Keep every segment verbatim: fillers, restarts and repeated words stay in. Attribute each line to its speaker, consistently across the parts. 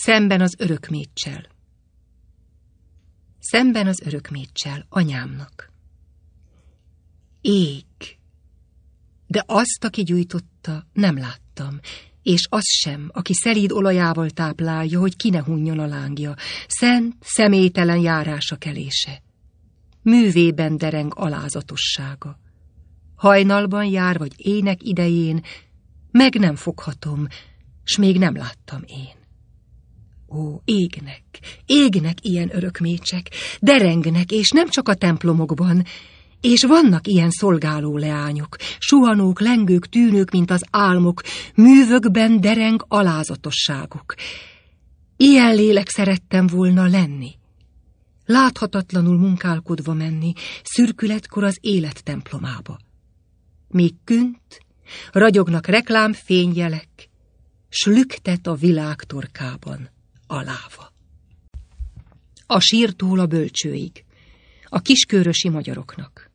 Speaker 1: Szemben az örökméccsel. Szemben az örökméccsel, anyámnak. Ég. De azt, aki gyújtotta, nem láttam, és az sem, aki szelíd olajával táplálja, hogy ki ne hunjon a lángja, szent, személytelen járása kelése. Művében dereng alázatossága. Hajnalban jár, vagy ének idején, meg nem foghatom, s még nem láttam én. Ó, égnek, égnek ilyen örökmécsek, derengnek, és nem csak a templomokban, és vannak ilyen szolgáló leányok, suhanók, lengők, tűnők, mint az álmok, művökben dereng alázatosságuk. Ilyen lélek szerettem volna lenni. Láthatatlanul munkálkodva menni, szürkületkor az élet templomába. Míg künt ragyognak reklámfényjelek, s lüktet a világ torkában a láva. A sírtól a bölcsőig, a kiskörösi magyaroknak.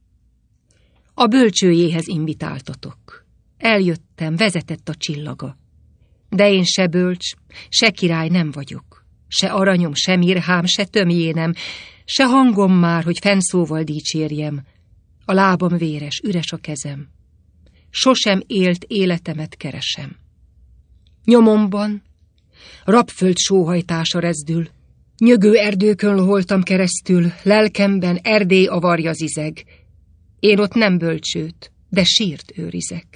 Speaker 1: A bölcsőjéhez invitáltatok. Eljöttem, vezetett a csillaga. De én se bölcs, se király nem vagyok. Se aranyom, se mirhám, se tömjénem, se hangom már, hogy fennszóval dicsérjem. A lábam véres, üres a kezem. Sosem élt életemet keresem. Nyomomban rabföld sóhajtása rezdül, nyögő erdőkön loholtam keresztül, lelkemben Erdély avarja zizeg. Én ott nem bölcsőt, de sírt őrizek.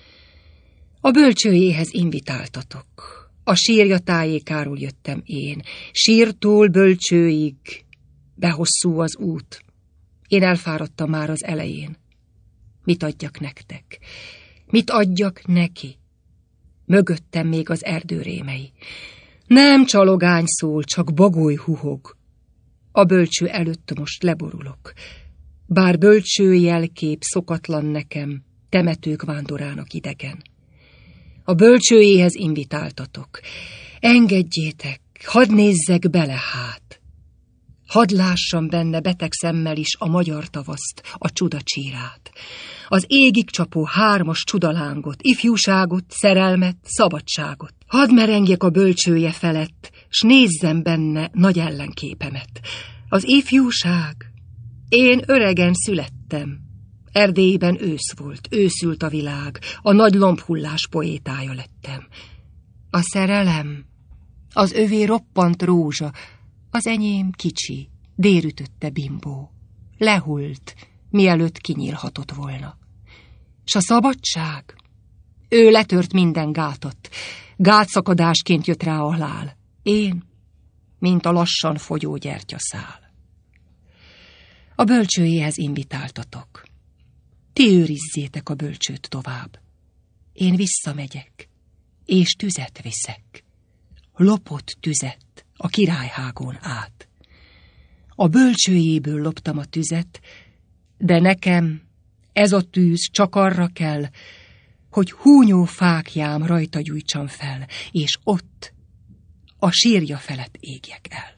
Speaker 1: A bölcsőjéhez invitáltatok. A sírja tájékáról jöttem én, sírtól bölcsőig, de hosszú az út. Én elfáradtam már az elején. Mit adjak nektek? Mit adjak neki? Mögöttem még az erdő rémei. Nem csalogány szól, csak bagoly huhog. A bölcső előtt most leborulok. Bár bölcső jelkép szokatlan nekem, temetők vándorának idegen. A bölcsőjéhez invitáltatok. Engedjétek, hadd nézzek bele hát. Hadd lássam benne beteg szemmel is a magyar tavaszt, a csudacsírát. Az égig csapó hármas csudalángot, ifjúságot, szerelmet, szabadságot. Hadd merengjek a bölcsője felett, s nézzem benne nagy ellenképemet. Az ifjúság. Én öregen születtem. Erdélyben ősz volt, őszült a világ, a nagy lombhullás poétája lettem. A szerelem, az övé roppant rózsa, az enyém kicsi, délütötte bimbó. Lehult, mielőtt kinyílhatott volna. S a szabadság? Ő letört minden gátat, gátszakadásként jött rá a halál. Én, mint a lassan fogyó gyertyaszál. A bölcsőjéhez invitáltatok. Ti őrizzétek a bölcsőt tovább. Én visszamegyek, és tüzet viszek. Lopott tüzet a királyhágón át. A bölcsőjéből loptam a tüzet, de nekem ez a tűz csak arra kell, hogy húnyó fáklyám rajta gyújtsam fel, és ott a sírja felett égjek el.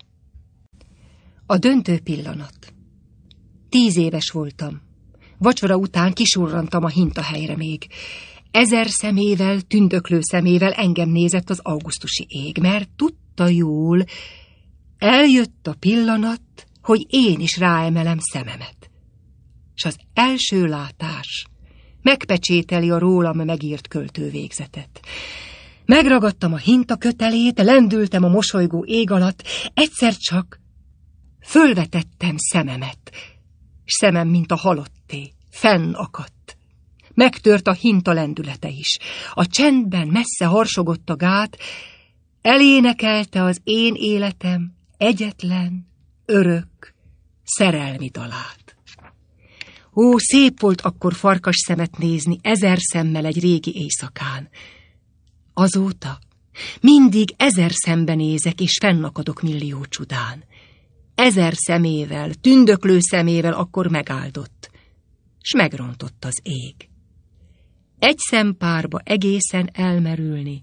Speaker 1: A döntő pillanat. Tíz éves voltam. Vacsora után kisurrantam a hintahelyre még. Ezer szemével, tündöklő szemével engem nézett az augusztusi ég, mert tudta jól, eljött a pillanat, hogy én is ráemelem szememet. S az első látás megpecsételi a rólam megírt költővégzetet. Megragadtam a hinta kötelét, lendültem a mosolygó ég alatt, egyszer csak fölvetettem szememet, s szemem, mint a halotté, fenn akadt. Megtört a hinta lendülete is. A csendben messze harsogott a gát, elénekelte az én életem egyetlen, örök, szerelmi dalát. Ó, szép volt akkor farkas szemet nézni ezer szemmel egy régi éjszakán. Azóta mindig ezer szembe nézek, és fennakadok millió csodán. Ezer szemével, tündöklő szemével akkor megáldott, s megrontott az ég. Egy szempárba egészen elmerülni,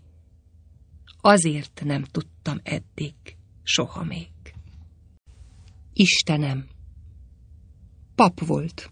Speaker 1: azért nem tudtam eddig, soha még. Istenem. Pap volt.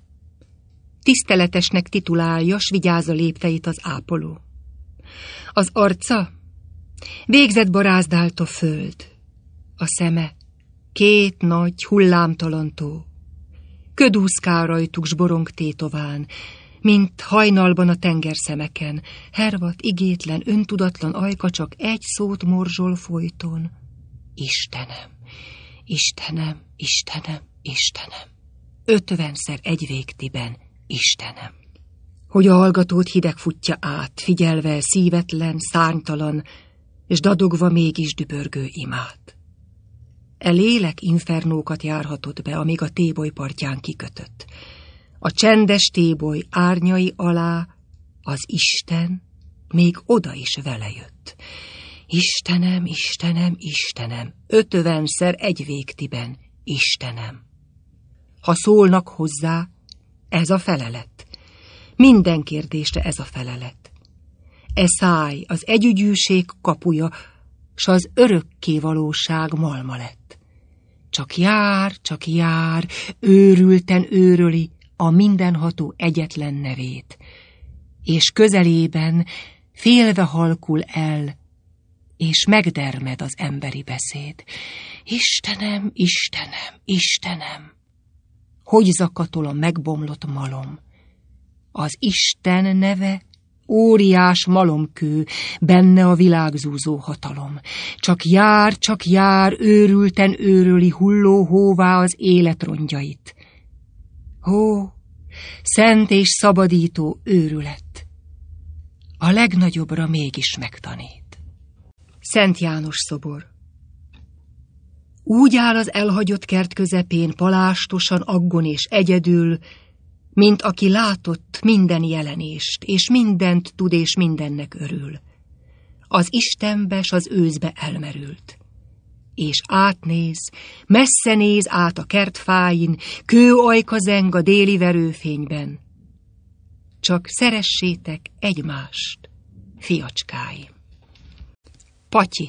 Speaker 1: Tiszteletesnek titulálja, s vigyáz a lépteit az ápoló. Az arca Végzett barázdált a föld, a szeme, két nagy, hullámtalan tó. Ködúszkál rajtuk s borong tétován, mint hajnalban a tengerszemeken, hervat, igétlen, öntudatlan ajka csak egy szót morzsol folyton. Istenem, Istenem, Istenem, Istenem. Ötvenszer egy végtiben, Istenem. Hogy a hallgatót hideg futja át, figyelve szívetlen, szárnytalan, és dadogva mégis dübörgő imát. E lélek infernókat járhatott be, amíg a téboly partján kikötött. A csendes téboly árnyai alá az Isten még oda is vele jött. Istenem, Istenem, Istenem, ötvenszer egy végtiben, Istenem. Ha szólnak hozzá, ez a felelet. Minden kérdésre ez a felelet. E száj az együgyűség kapuja, s az örökké valóság malma lett. Csak jár, csak jár, őrülten őröli a mindenható egyetlen nevét, és közelében félve halkul el, és megdermed az emberi beszéd. Istenem, Istenem, Istenem! Hogy zakatol a megbomlott malom? Az Isten neve óriás malomkő, benne a világzúzó hatalom. Csak jár, csak jár, őrülten őröli hulló hóvá az élet rongyait. Ó, szent és szabadító őrület! A legnagyobbra mégis megtanít. Szent János szobor. Úgy áll az elhagyott kert közepén, palástosan, aggon és egyedül, mint aki látott minden jelenést, és mindent tud, és mindennek örül. Az Istenbe s az őszbe elmerült. És átnéz, messze néz át a kertfáin, kőajka zeng a déli verőfényben. Csak szeressétek egymást, fiacskáim. Patyi.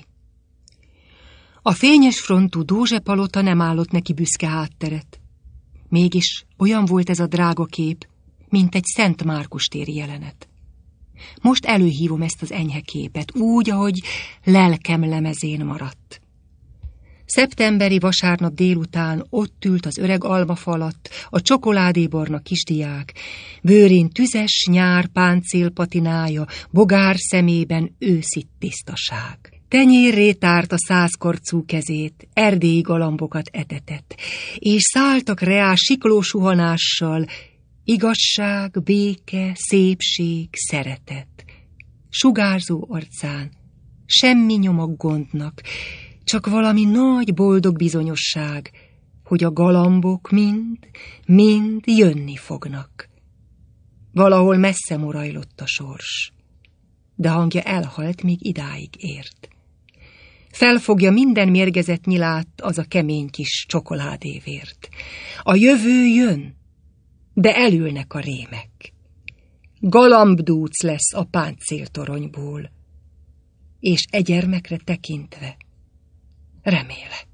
Speaker 1: A fényes frontú Dózse-palota nem állott neki büszke hátteret. Mégis olyan volt ez a drága kép, mint egy Szent Márkus téri jelenet. Most előhívom ezt az enyhe képet, úgy, ahogy lelkem lemezén maradt. Szeptemberi vasárnap délután ott ült az öreg almafa alatt a csokoládébarna kisdiák, bőrén tüzes nyár páncélpatinája, bogár szemében őszi tisztaság. Tenyérré tárt a százkarcú kezét, erdélyi galambokat etetett, és szálltak reá sikló suhanással, igazság, béke, szépség, szeretet. Sugárzó arcán semmi nyoma gondnak, csak valami nagy boldog bizonyosság, hogy a galambok mind, mind jönni fognak. Valahol messze morajlott a sors, de hangja elhalt, míg idáig ért. Felfogja minden mérgezett nyilát az a kemény kis csokoládévért. A jövő jön, de elülnek a rémek. Galambdúc lesz a páncéltoronyból, és e gyermekre tekintve remélek.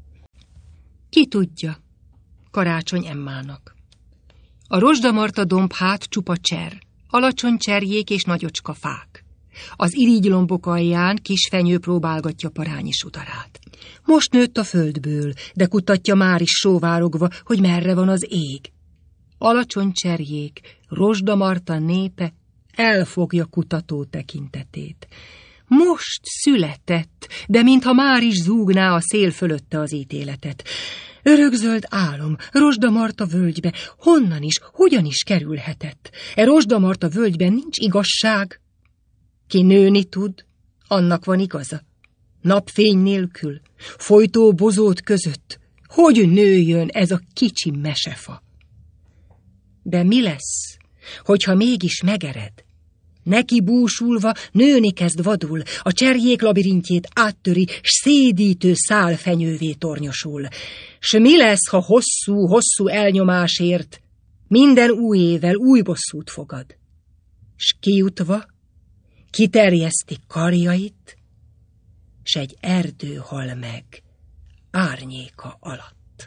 Speaker 1: Ki tudja, Karácsony Emmának. A rozsdamarta domb hát csupa cser, alacsony cserjék és nagyocska fák. Az irigylombok alján kis fenyő próbálgatja parányi sudarát. Most nőtt a földből, de kutatja már is sóvárogva, hogy merre van az ég. Alacsony cserjék, rozsdamarta népe elfogja kutató tekintetét. Most született, de mintha már is zúgná a szél fölötte az ítéletet. Örökzöld álom, rozsdamarta völgybe, honnan is, hogyan is kerülhetett? E rozsdamarta völgyben nincs igazság. Ki nőni tud, annak van igaza. Napfény nélkül, folytó bozót között, hogy nőjön ez a kicsi mesefa? De mi lesz, hogyha mégis megered? Neki búsulva nőni kezd vadul, a cserjék labirintjét áttöri, s szédítő szálfenyővé tornyosul. S mi lesz, ha hosszú-hosszú elnyomásért minden új évvel új bosszút fogad? S kijutva kiterjeszti karjait, s egy erdő hal meg árnyéka alatt.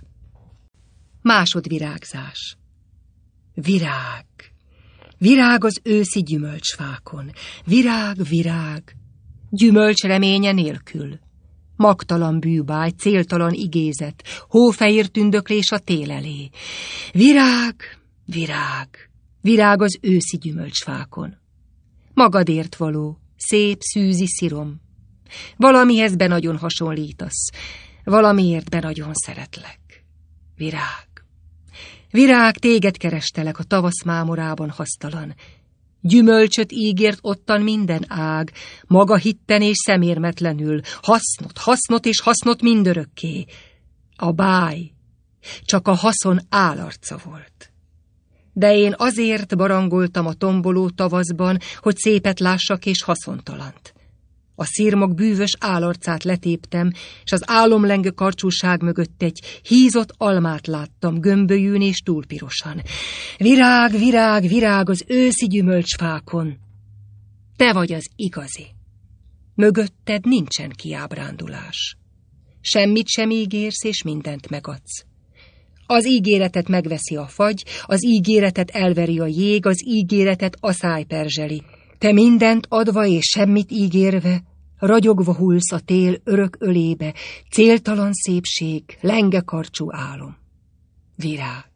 Speaker 1: Másodvirágzás. Virág. Virág az őszi gyümölcsfákon. Virág, virág. gyümölcs reménye nélkül. Magtalan bűbáj, céltalan igézet, hófehér tündöklés a tél elé. Virág, virág, virág az őszi gyümölcsfákon. Magadért való, szép, szűzi szirom. Valamihez be nagyon hasonlítasz, valamiért be nagyon szeretlek. Virág, virág, téged kerestelek a tavasz mámorában hasztalan. Gyümölcsöt ígért ottan minden ág, maga hitten és szemérmetlenül, hasznot, hasznot és hasznot mindörökké. A báj csak a haszon álarca volt. De én azért barangoltam a tomboló tavaszban, hogy szépet lássak és haszontalant. A szirmok bűvös álarcát letéptem, és az álomlengő karcsúság mögött egy hízott almát láttam, gömbölyűn és túlpirosan. Virág, virág, virág az őszi gyümölcsfákon. Te vagy az igazi. Mögötted nincsen kiábrándulás. Semmit sem ígérsz, és mindent megadsz. Az ígéretet megveszi a fagy, az ígéretet elveri a jég, az ígéretet a száj perzseli. Te mindent adva és semmit ígérve, ragyogva hullsz a tél örök ölébe, céltalan szépség, lengekarcsú álom. Virág,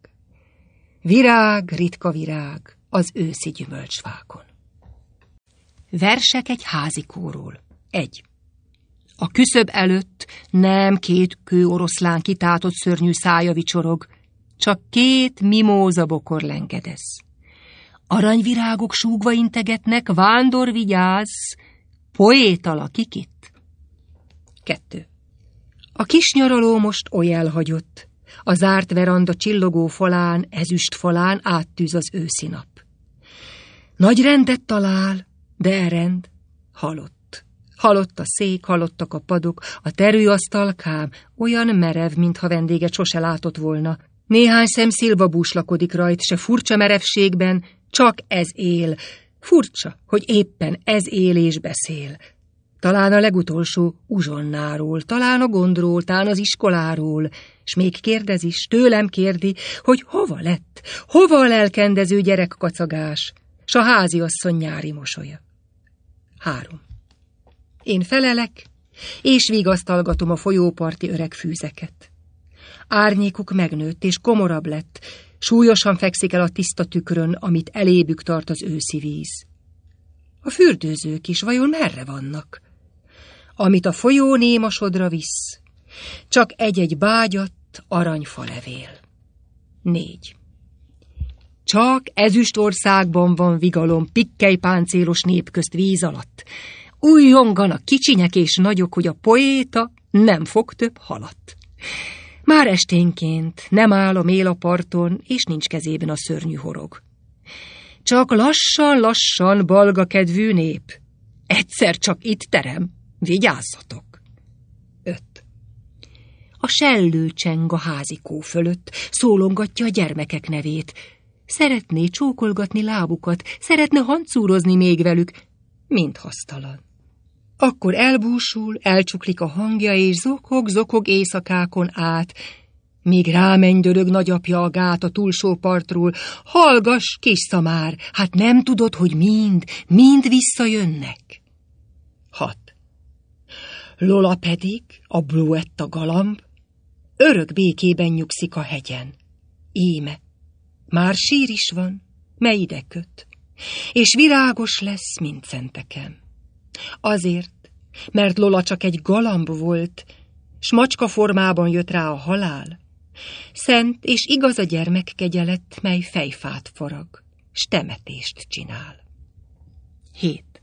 Speaker 1: virág, ritka virág az őszi gyümölcsfákon. Versek egy házikóról. Egy. A küszöb előtt nem két kő oroszlán kitátott szörnyű szája vicsorog, csak két mimóza bokor lengedez. Aranyvirágok súgva integetnek, vándor vigyázz, poéta lakik itt. Kettő. A kis nyaraló most oly elhagyott, a zárt veranda csillogó falán, ezüst falán áttűz az őszi nap. Nagy rendet talál, de elrend halott. Halott a szék, halottak a padok, a terőasztalkám olyan merev, mintha vendéget sose látott volna. Néhány szem szilvabús lakodik rajt, se furcsa merevségben, csak ez él. Furcsa, hogy éppen ez él és beszél. Talán a legutolsó uzsonnáról, talán a gondról, talán az iskoláról, s még kérdez is, tőlem kérdi, hogy hova lett, hova a lelkendező gyerekkacagás, s a háziasszony nyári mosolya. Három. Én felelek, és vigasztalgatom a folyóparti öreg fűzeket. Árnyékuk megnőtt, és komorabb lett, súlyosan fekszik el a tiszta tükrön, amit elébük tart az őszi víz. A fürdőzők is vajon merre vannak? Amit a folyó néma sodra visz, csak egy-egy bágyadt aranyfalevél. Négy. Csak ezüstországban van vigalom pikkelypáncélos nép közt víz alatt. Újjonganak kicsinyek és nagyok, hogy a poéta nem fog több halat. Már esténként nem áll a mél a parton, és nincs kezében a szörnyű horog. Csak lassan-lassan balga kedvű nép. Egyszer csak itt terem, vigyázzatok. Öt. A sellő cseng a házikó fölött, szólongatja a gyermekek nevét. Szeretné csókolgatni lábukat, szeretne hancúrozni még velük, mind hasztalan. Akkor elbúsul, elcsuklik a hangja, és zokog-zokog éjszakákon át, míg rámennydörög nagyapja a gát a túlsó partról. Hallgass, kis szamár, hát nem tudod, hogy mind, mind visszajönnek. Hat. Lola pedig, a bluetta galamb, örök békében nyugszik a hegyen. Íme, már sír is van, mely ide köt, és virágos lesz, mint szenteken. Azért, mert Lola csak egy galamb volt, s macska formában jött rá a halál. Szent és igaz a gyermek kegyelet, mely fejfát farag, s temetést csinál. Hét.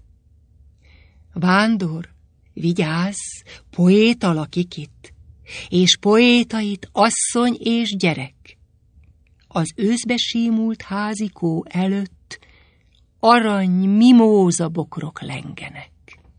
Speaker 1: Vándor, vigyázz, poéta lakik itt, és poétait asszony és gyerek. Az őszbe símult házikó előtt arany mimóza bokrok lengenek.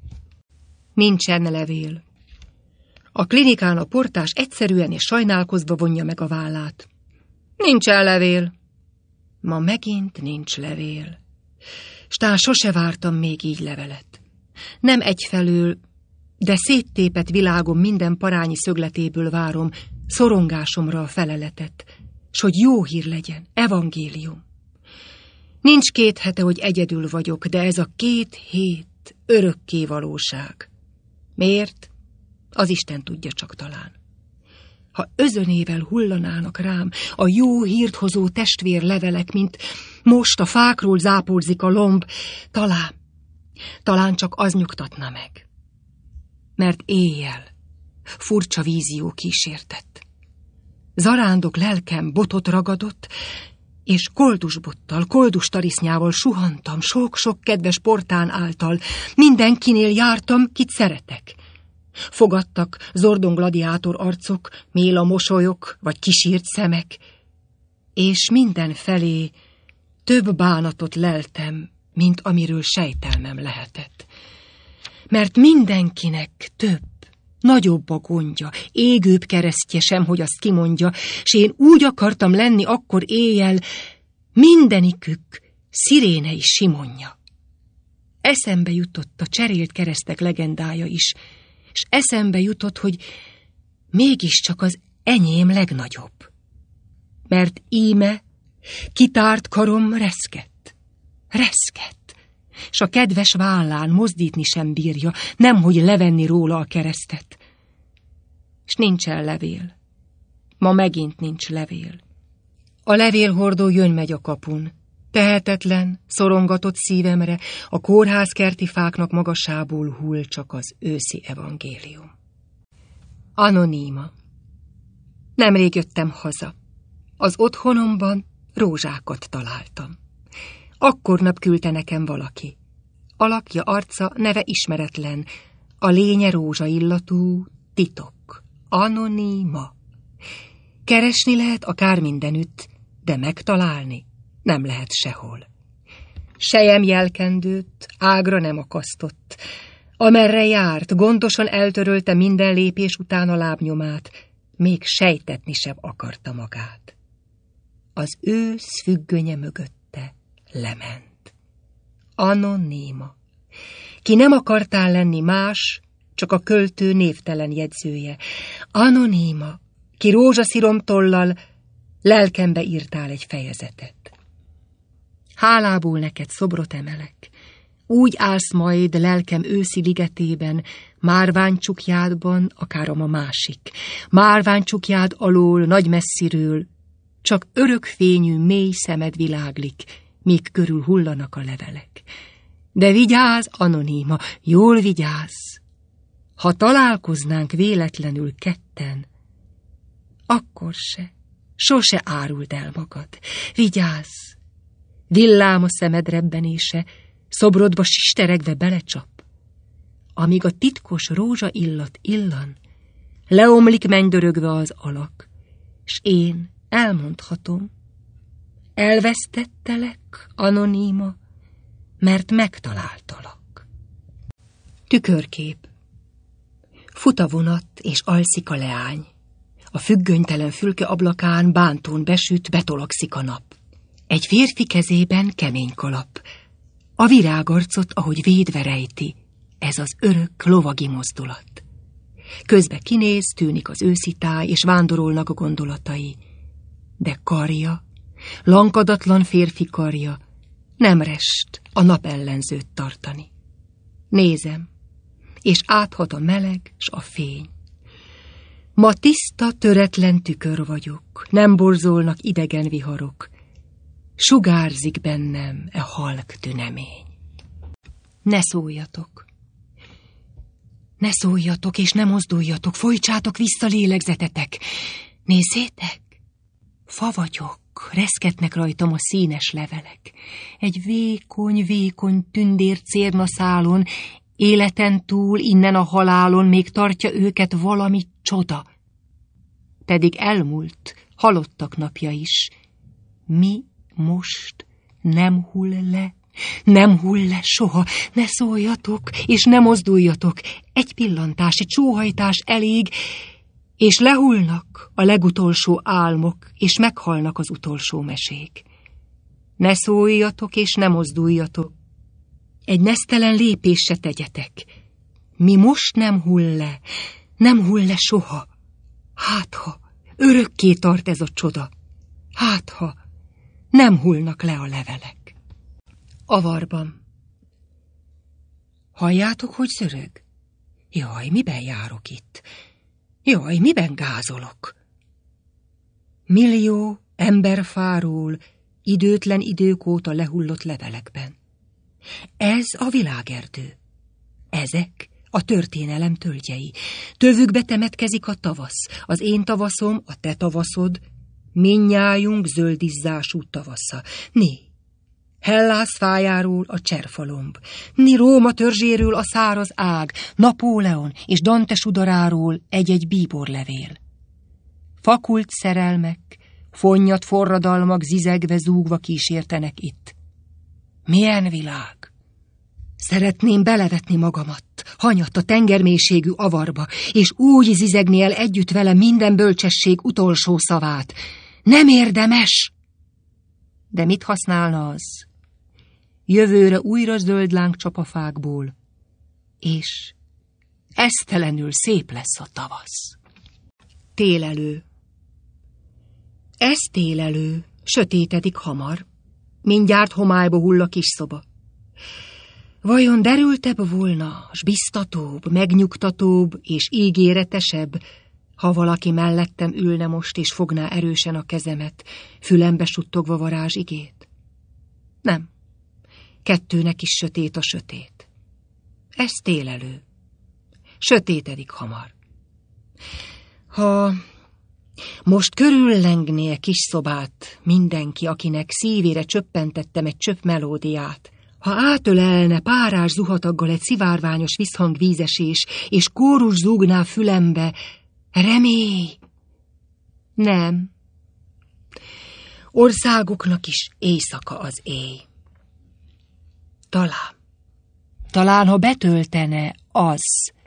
Speaker 1: Nincsen levél. A klinikán a portás egyszerűen és sajnálkozva vonja meg a vállát. Nincsen levél. Ma megint nincs levél. S tán sose vártam még így levelet. Nem egyfelől, de széttépett világom minden parányi szögletéből várom szorongásomra a feleletet, s hogy jó hír legyen, evangélium. Nincs két hete, hogy egyedül vagyok, de ez a két hét élet, örökké valóság. Miért? Az Isten tudja csak talán. Ha özönével hullanának rám a jó hírt hozó testvér levelek, mint most a fákról záporzik a lomb, talán, talán csak az nyugtatna meg. Mert éjjel furcsa vízió kísértett. Zarándok lelkem botot ragadott, és koldusbottal, koldustarisznyával suhantam, sok-sok kedves portán által, mindenkinél jártam, kit szeretek. Fogadtak zordon gladiátor arcok, méla mosolyok, vagy kisírt szemek, és mindenfelé több bánatot leltem, mint amiről sejtelmem lehetett. Mert mindenkinek több, nagyobb a gondja, égőbb keresztje sem, hogy azt kimondja, s én úgy akartam lenni akkor éjjel, mindenikük Szirénei Simonja. Eszembe jutott a cserélt keresztek legendája is, s eszembe jutott, hogy mégiscsak az enyém legnagyobb. Mert íme kitárt karom reszket, reszket, s a kedves vállán mozdítni sem bírja, nemhogy levenni róla a keresztet. S nincsen levél. Ma megint nincs levél. A levélhordó jön-megy a kapun. Tehetetlen, szorongatott szívemre a kórházkerti fáknak magasából hull csak az őszi evangélium. Anoníma. Nemrég jöttem haza. Az otthonomban rózsákat találtam. Akkor nap küldte nekem valaki. Alakja, arca, neve ismeretlen, a lénye rózsaillatú, titok. Anoníma. Keresni lehet akár mindenütt, de megtalálni nem lehet sehol. Sejem jelkendőt, ágra nem akasztott. Amerre járt, gondosan eltörölte minden lépés után a lábnyomát, még sejtetni sem akarta magát. Az ősz függönye mögötte lement. Anoníma. Ki nem akartál lenni más, csak a költő névtelen jegyzője. Anoníma. Ki rózsasziromtollal lelkembe írtál egy fejezetet. Hálából neked szobrot emelek. Úgy állsz majd lelkem őszi ligetében, márványcsukjádban, akár a másik. Márványcsukjád alól, nagy messziről, csak örökfényű mély szemed világlik, míg körül hullanak a levelek. De vigyázz, Anoníma, jól vigyázz! Ha találkoznánk véletlenül ketten, akkor se, sose áruld el magad. Vigyázz! Villám a szemed rebbenése, szobrodba sisteregve belecsap. Amíg a titkos rózsa illat illan, leomlik mennydörögve az alak, s én elmondhatom, elvesztettelek, Anoníma, mert megtaláltalak. Tükörkép. Fut a vonat, és alszik a leány. A függönytelen fülke ablakán bántón besüt, betolakszik a nap. Egy férfi kezében kemény kalap. A virágarcot, ahogy védve rejti, ez az örök lovagi mozdulat. Közbe kinéz, tűnik az őszi táj, és vándorolnak a gondolatai. De karja, lankadatlan férfi karja, nem rest a napellenzőt tartani. Nézem, és áthat a meleg s a fény. Ma tiszta, töretlen tükör vagyok, nem borzolnak idegen viharok. Sugárzik bennem e halk tünemény. Ne szóljatok. Ne szóljatok, és ne mozduljatok, folytsátok vissza lélegzetetek. Nézzétek, fa vagyok, reszketnek rajtam a színes levelek. Egy vékony, vékony tündér cérnaszálon, életen túl, innen a halálon még tartja őket valami csoda. Pedig elmúlt, halottak napja is. Mi most nem hull le, nem hull le soha, ne szóljatok, és ne mozduljatok, egy pillantás, egy sóhajtás elég, és lehullnak a legutolsó álmok, és meghalnak az utolsó mesék. Ne szóljatok, és ne mozduljatok, egy nesztelen lépés se tegyetek. Mi most nem hull le, nem hull le soha. Hátha, örökké tart ez a csoda. Hátha, nem hullnak le a levelek. Avarban. Halljátok, hogy zörög? Jaj, miben járok itt? Jaj, miben gázolok? Millió emberfáról, időtlen idők óta lehullott levelekben. Ez a világerdő. Ezek a történelem tölgyei. Tövükbe temetkezik a tavasz, az én tavaszom, a te tavaszod, mindnyájunk zöldizzású tavasza. Né, Hellász fájáról a cserfalomb, ni Róma törzséről a száraz ág, Napóleon és Dante sudaráról egy-egy bíborlevél. Fakult szerelmek, fonnyat forradalmak zizegve zúgva kísértenek itt. Milyen világ! Szeretném belevetni magamat, hanyat a tengermélységű avarba, és úgy zizegni el együtt vele minden bölcsesség utolsó szavát. Nem érdemes! De mit használna az? Jövőre újra zöld láng csap a fákból, és esztelenül szép lesz a tavasz. Télelő. Ez télelő, sötétedik hamar. Mindjárt homályba hull a kis szoba. Vajon derültebb volna, s biztatóbb, megnyugtatóbb és ígéretesebb, ha valaki mellettem ülne most és fogná erősen a kezemet, fülembe suttogva varázsigét? Nem. Kettőnek is sötét a sötét. Ez télelő. Sötétedik hamar. Ha most körüllengné a kis szobát mindenki, akinek szívére csöppentettem egy csöpp melódiát, ha átölelne párás zuhataggal egy szivárványos visszhangvízesés, és kórus zúgná fülembe, remély! Nem. Országoknak is éjszaka az éj. Talán, talán, ha betöltene az,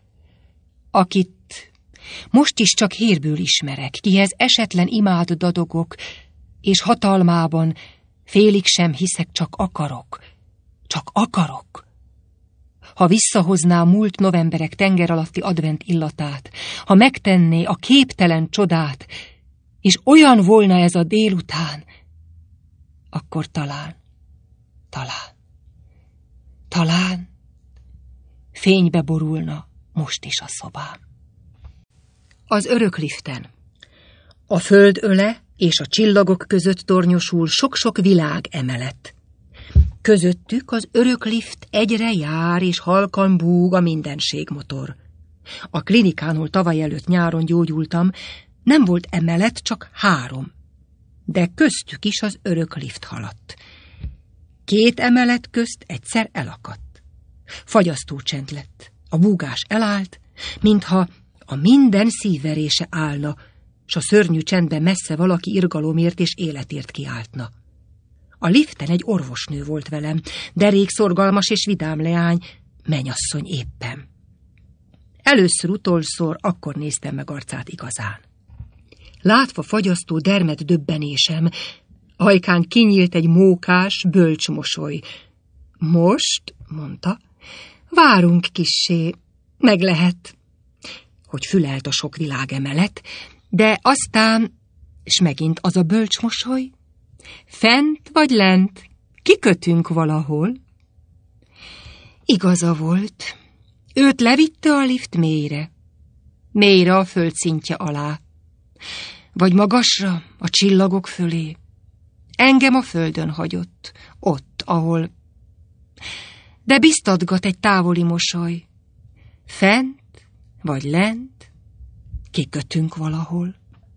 Speaker 1: akit most is csak hírből ismerek, kihez esetlen imád dadogok, és hatalmában félig sem hiszek, csak akarok, csak akarok. Ha visszahozná múlt novemberek tenger alatti advent illatát, ha megtenné a képtelen csodát, és olyan volna ez a délután, akkor talán, talán, talán fénybe borulna most is a szobám. Az örök liften. A föld öle és a csillagok között tornyosul sok-sok világ emelet. Közöttük az örök lift egyre jár, és halkan búg a mindenségmotor. A klinikán, ahol tavaly előtt nyáron gyógyultam, nem volt emelet, csak három. De köztük is az örök lift haladt. Két emelet közt egyszer elakadt. Fagyasztó csend lett. A búgás elállt, mintha a minden szívverése állna, s a szörnyű csendben messze valaki irgalomért és életért kiáltna. A liften egy orvosnő volt velem, derék szorgalmas és vidám leány, menyasszony éppen. Először utolszor akkor néztem meg arcát igazán. Látva fagyasztó dermed döbbenésem, ajkán kinyílt egy mókás, bölcs mosoly. Most, mondta, várunk kissé, meg lehet, hogy fülelt a sok világemelet, de aztán, és megint az a bölcs mosoly, fent vagy lent, kikötünk valahol. Igaza volt, őt levitte a lift mélyre, mélyre a földszintje alá, vagy magasra, a csillagok fölé. Engem a földön hagyott, ott, ahol... De biztatgat egy távoli mosoly, fent vagy lent, kikötünk valahol.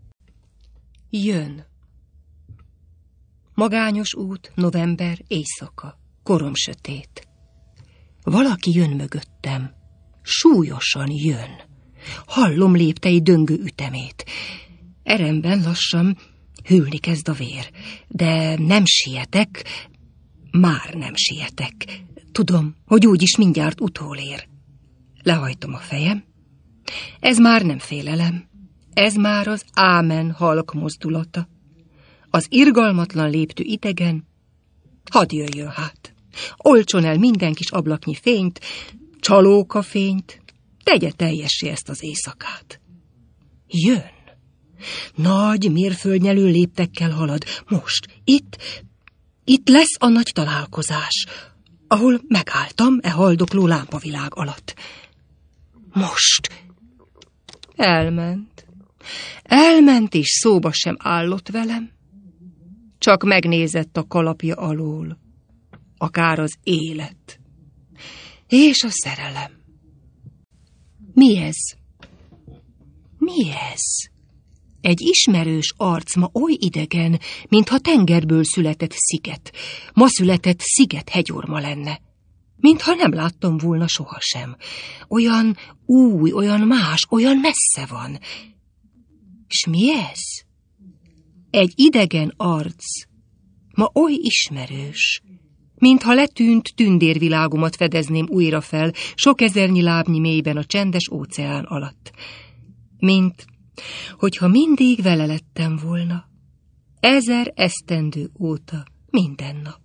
Speaker 1: Jön. Magányos út, november, éjszaka, korom sötét. Valaki jön mögöttem, súlyosan jön. Hallom léptei döngő ütemét. Eremben lassan hűlni kezd a vér, de nem sietek, már nem sietek. Tudom, hogy úgyis mindjárt utolér. Lehajtom a fejem. Ez már nem félelem, ez már az ámen halk mozdulata. Az irgalmatlan léptő idegen, hadd jöjjön hát. Oltson el minden kis ablaknyi fényt, csalóka fényt, tegye teljessé ezt az éjszakát. Jön. Nagy mérföldnyelő léptekkel halad. Most, itt, itt lesz a nagy találkozás. ahol megálltam e haldokló lámpavilág alatt. Most elment. Elment, és szóba sem állott velem. Csak megnézett a kalapja alól. Akár az élet. És a szerelem. Mi ez? Mi ez? Egy ismerős arc ma oly idegen, mintha tengerből született sziget. Ma született sziget hegyorma lenne. Mintha nem láttam volna sohasem. Olyan új, olyan más, olyan messze van. És mi ez? Egy idegen arc, ma oly ismerős, mintha letűnt tündérvilágomat fedezném újra fel sok ezernyi lábnyi mélyben a csendes óceán alatt. Mint, hogyha mindig vele lettem volna, ezer esztendő óta minden nap.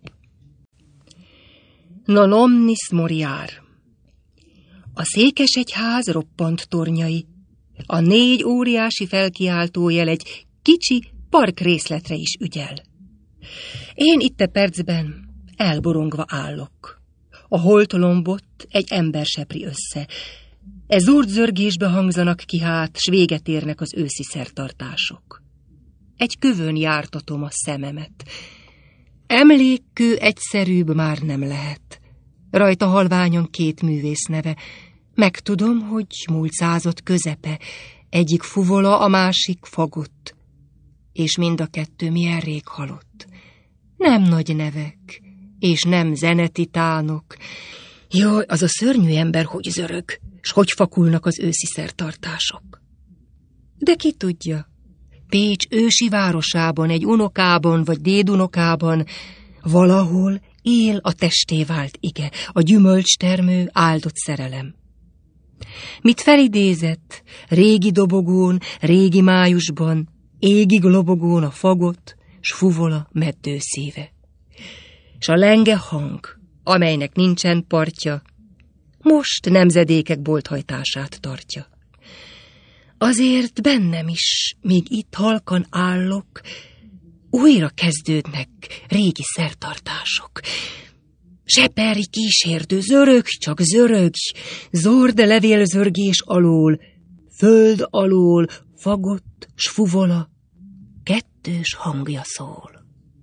Speaker 1: Non omnis moriar. A székesegyház roppant tornyai, a négy óriási felkiáltójel egy kicsi parkrészletre is ügyel. Én itt a percben elborongva állok. A holtlombot egy ember sepri össze. E zurdzörgésbe hangzanak ki hát, s véget érnek az őszi szertartások. Egy kövön jártatom a szememet. Emlékkő egyszerűbb már nem lehet. Rajta halványan két művész neve. Megtudom, hogy múlt század közepe, egyik fuvola, a másik fagott. És mind a kettő milyen rég halott. Nem nagy nevek, és nem zenetitánok. Jaj, az a szörnyű ember hogy zörög, s hogy fakulnak az őszi szertartások. De ki tudja, Pécs ősi városában, egy unokában vagy dédunokában valahol él a testé vált ige, a gyümölcstermő áldott szerelem. Mit felidézett, régi dobogón, régi májusban, égig lobogón a fagot, s fuvola meddőszíve. S a lenge hang, amelynek nincsen partja, most nemzedékek bolthajtását tartja. Azért bennem is, míg itt halkan állok, újra kezdődnek régi szertartások. Zseperi kísérdő, zörög, csak zörög, zord levélzörgés alól, föld alól, fagott s fuvola, kettős hangja szól.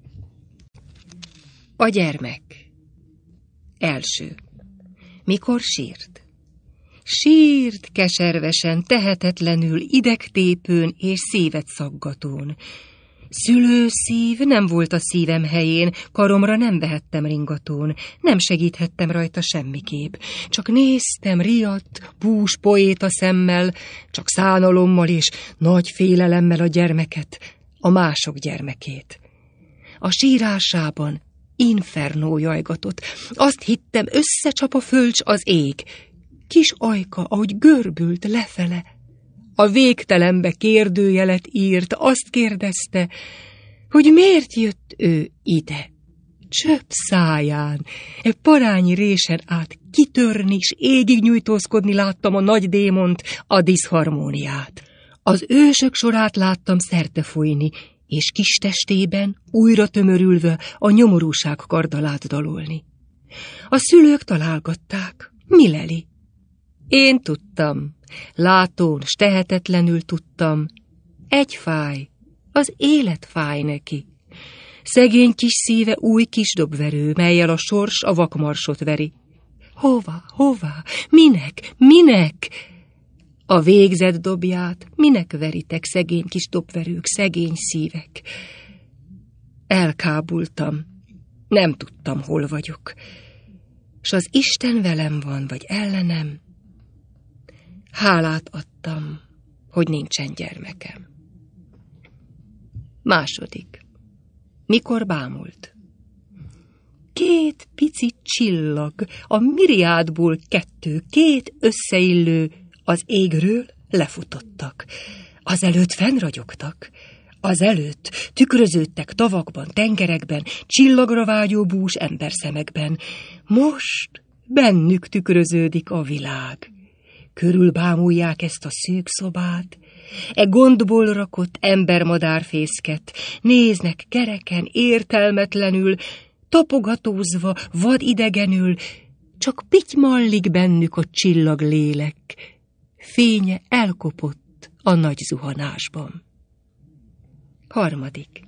Speaker 1: A gyermek. Első. Mikor sírt? Sírt keservesen, tehetetlenül, idegtépőn és szívet szaggatón. Szülőszív nem volt a szívem helyén, karomra nem vehettem ringatón, nem segíthettem rajta semmiképp. Csak néztem riadt, bús poéta szemmel, csak szánalommal és nagy félelemmel a gyermeket, a mások gyermekét. A sírásában infernó jajgatott, azt hittem, összecsap a fölcs az ég. Kis ajka, ahogy görbült lefele, a végtelenbe kérdőjelet írt, azt kérdezte, hogy miért jött ő ide. Csöpp száján, e parányi résen át kitörni s égig nyújtózkodni láttam a nagy démont, a diszharmóniát. Az ősök sorát láttam szerte folyni, és kis testében újra tömörülve a nyomorúság kardalát dalolni. A szülők találgatták, mi leli? Én tudtam, látón, s tehetetlenül tudtam, egy fáj, az élet fáj neki. Szegény kis szíve új kis dobverő, mellyel a sors a vakmarsot veri. Hova, hova, minek, minek? A végzet dobját minek veritek, szegény kis dobverők, szegény szívek? Elkábultam, nem tudtam, hol vagyok. S az Isten velem van, vagy ellenem? Hálát adtam, hogy nincsen gyermekem. Második. Mikor bámult? Két pici csillag, a miriádból kettő, két összeillő, az égről lefutottak. Azelőtt fennragyogtak. Azelőtt tükröződtek tavakban, tengerekben, csillagra vágyó bús emberszemekben. Most bennük tükröződik a világ. Körülbámulják ezt a szűk szobát, e gondból rakott embermadárfészket, néznek kereken, értelmetlenül, tapogatózva, vad idegenül, csak pitymallik bennük a csillaglélek, fénye elkopott a nagy zuhanásban. Harmadik.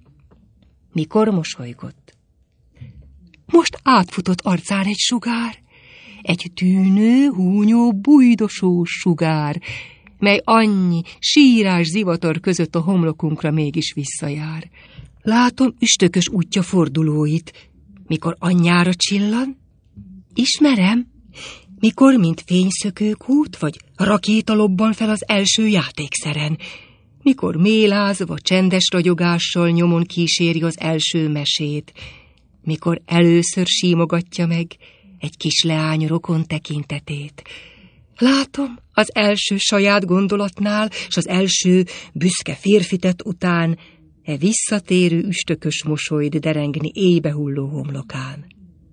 Speaker 1: Mikor mosolygott? Most átfutott arcán egy sugár, egy tűnő, húnyó, bujdosós sugár, mely annyi sírás zivatar között a homlokunkra mégis visszajár. Látom üstökös útja fordulóit, mikor anyjára csillan. Ismerem, mikor, mint fényszökőkút, vagy rakéta lobban fel az első játékszeren, mikor mélázva, csendes ragyogással nyomon kíséri az első mesét, mikor először símogatja meg egy kis leány rokon tekintetét. Látom az első saját gondolatnál, s az első büszke férfitet után e visszatérő üstökös mosolyt derengni éjbehulló homlokán.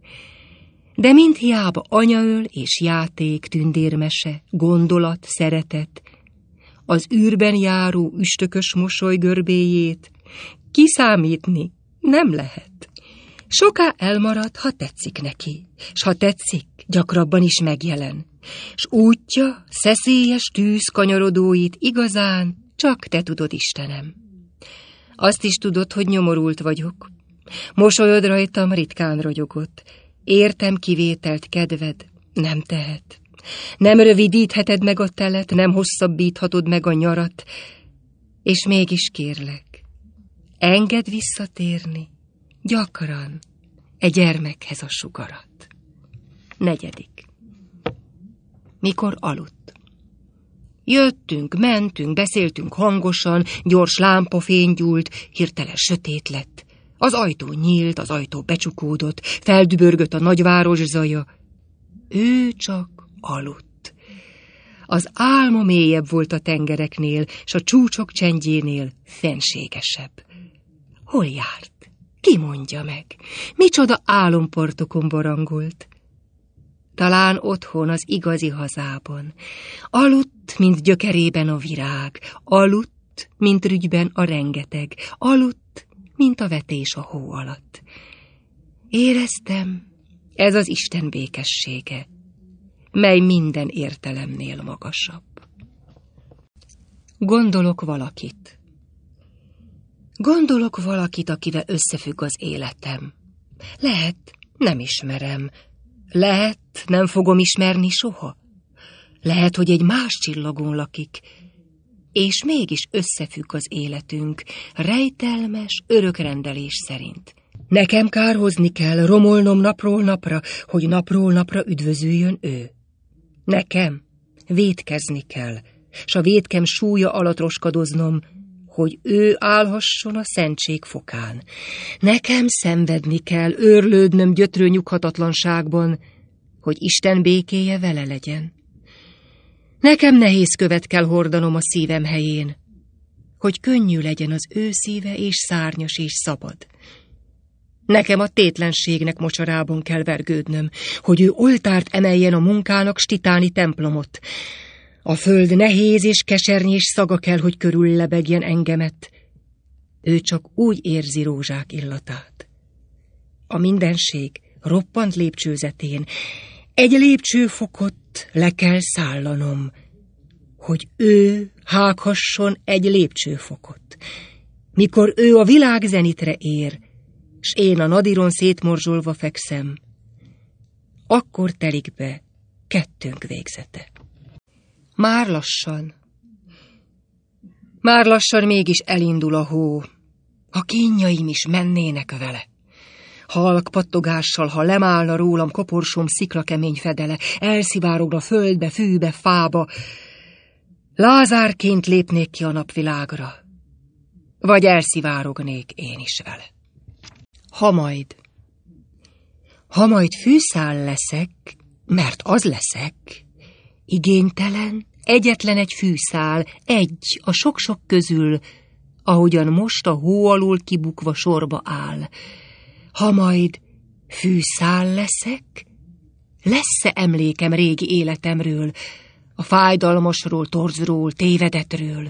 Speaker 1: De mind hiába anyaöl és játék, tündérmese, gondolat, szeretet, az űrben járó üstökös mosoly görbéjét kiszámítni nem lehet. Soká elmarad, ha tetszik neki, s ha tetszik, gyakrabban is megjelen, s útja, szeszélyes tűz kanyarodóit igazán csak te tudod, Istenem. Azt is tudod, hogy nyomorult vagyok. Mosolyod rajtam ritkán ragyogott. Értem kivételt kedved, nem tehet. Nem rövidítheted meg a telet, nem hosszabbíthatod meg a nyarat, és mégis kérlek, engedd visszatérni gyakran e gyermekhez a sugarat. Negyedik. Mikor aludt? Jöttünk, mentünk, beszéltünk hangosan, gyors lámpafény gyúlt, hirtelen sötét lett. Az ajtó nyílt, az ajtó becsukódott, feldübörgött a nagyváros zaja. Ő csak aludt. Az álma mélyebb volt a tengereknél, s a csúcsok csendjénél fenségesebb. Hol járt? Ki mondja meg? Micsoda álompartokon barangolt? Talán otthon az igazi hazában. Aludt, mint gyökerében a virág, aludt, mint rügyben a rengeteg, aludt, mint a vetés a hó alatt. Éreztem, ez az Isten békessége, mely minden értelemnél magasabb. Gondolok valakit. Gondolok valakit, akivel összefügg az életem. Lehet, nem ismerem. Lehet, nem fogom ismerni soha. Lehet, hogy egy más csillagon lakik, és mégis összefügg az életünk, rejtelmes örökrendelés szerint. Nekem kárhozni kell, romolnom napról napra, hogy napról napra üdvözüljön ő. Nekem vétkezni kell, s a vétkem súlya alatt roskadoznom, hogy ő állhasson a szentség fokán. Nekem szenvedni kell, őrlődnöm gyötrő nyughatatlanságban, hogy Isten békéje vele legyen. Nekem nehéz követ kell hordanom a szívem helyén, hogy könnyű legyen az ő szíve, és szárnyas és szabad. Nekem a tétlenségnek mocsarában kell vergődnöm, hogy ő oltárt emeljen a munkának, s titáni templomot. A föld nehéz és kesernyés szaga kell, hogy körül lebegjen engemet. Ő csak úgy érzi rózsák illatát. A mindenség roppant lépcsőzetén egy lépcsőfokot le kell szállanom, hogy ő hághasson egy lépcsőfokot. Mikor ő a világ zenitre ér, s én a nadíron szétmorzsolva fekszem, akkor telik be kettőnk végzete. Már lassan, már lassan mégis elindul a hó, a kínjaim is mennének vele. Halk pattogással, ha lemálna rólam koporsom sziklakemény fedele, elszivárogna földbe, fűbe, fába, Lázárként lépnék ki a napvilágra, vagy elszivárognék én is vele. Ha majd, ha majd fűszál leszek, mert az leszek, igénytelen, egyetlen egy fűszál, egy a sok-sok közül, ahogyan most a hó alól kibukva sorba áll. Ha majd fűszál leszek, lesz-e emlékem régi életemről, a fájdalmasról, torzról, tévedetről?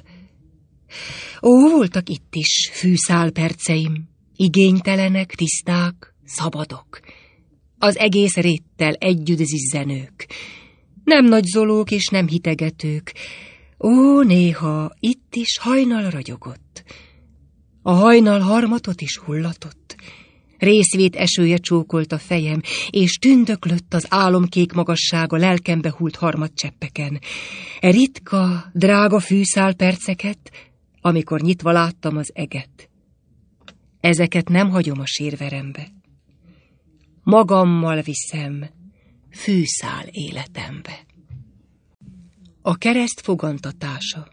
Speaker 1: Ó, voltak itt is fűszál perceim, igénytelenek, tiszták, Szabadok. Az egész réttel együtt zizzenők. Nem nagyzolók és nem hitegetők. Ó, néha itt is hajnal ragyogott. A hajnal harmatot is hullatott. Részvét esője csókolt a fejem, és tündöklött az álomkék magassága lelkembe hult harmadcseppeken. E ritka, drága fűszál perceket, amikor nyitva láttam az eget. Ezeket nem hagyom a sírverembe. Magammal viszem fűszál életembe. A kereszt fogantatása.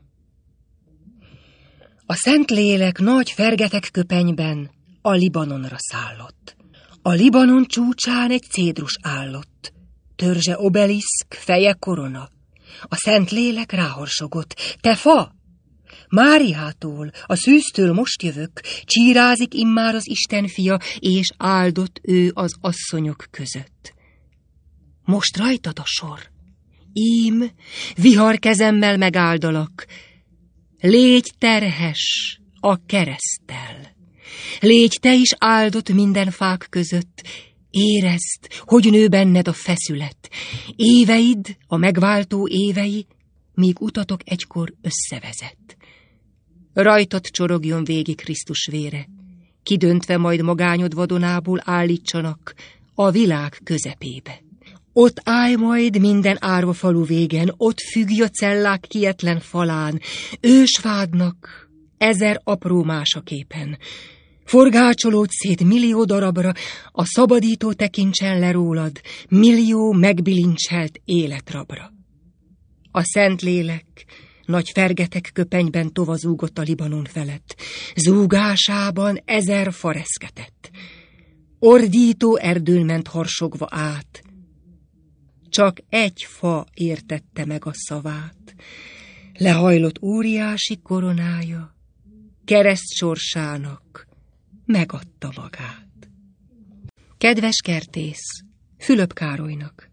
Speaker 1: A Szentlélek nagy fergetek köpenyben a Libanonra szállott. A Libanon csúcsán egy cédrus állott, törzse obeliszk, feje korona. A Szentlélek ráhorsogott: te fa! Máriától, a szűztől most jövök, csírázik immár az Isten fia, és áldott ő az asszonyok között. Most rajtad a sor. Ím, vihar kezemmel megáldalak. Légy terhes a kereszttel. Légy te is áldott minden fák között. Érezd, hogy nő benned a feszület. Éveid, a megváltó évei, míg utatok egykor összevezet. Rajtad csorogjon végig Krisztus vére, kidöntve majd magányod vadonából állítsanak a világ közepébe. Ott állj majd minden árva falu végen, ott függj a cellák kietlen falán, ősvádnak ezer apró másaképen. Forgácsolódj szét millió darabra, a szabadító tekintsen le rólad, millió megbilincselt életrabra. A Szentlélek nagy fergetek köpenyben tovazúgott a Libanon felett, zúgásában ezer fa reszketett. Ordító erdőn ment harsogva át, csak egy fa értette meg a szavát. Lehajlott óriási koronája, kereszt sorsának megadta magát. Kedves kertész, Fülöp Károlynak.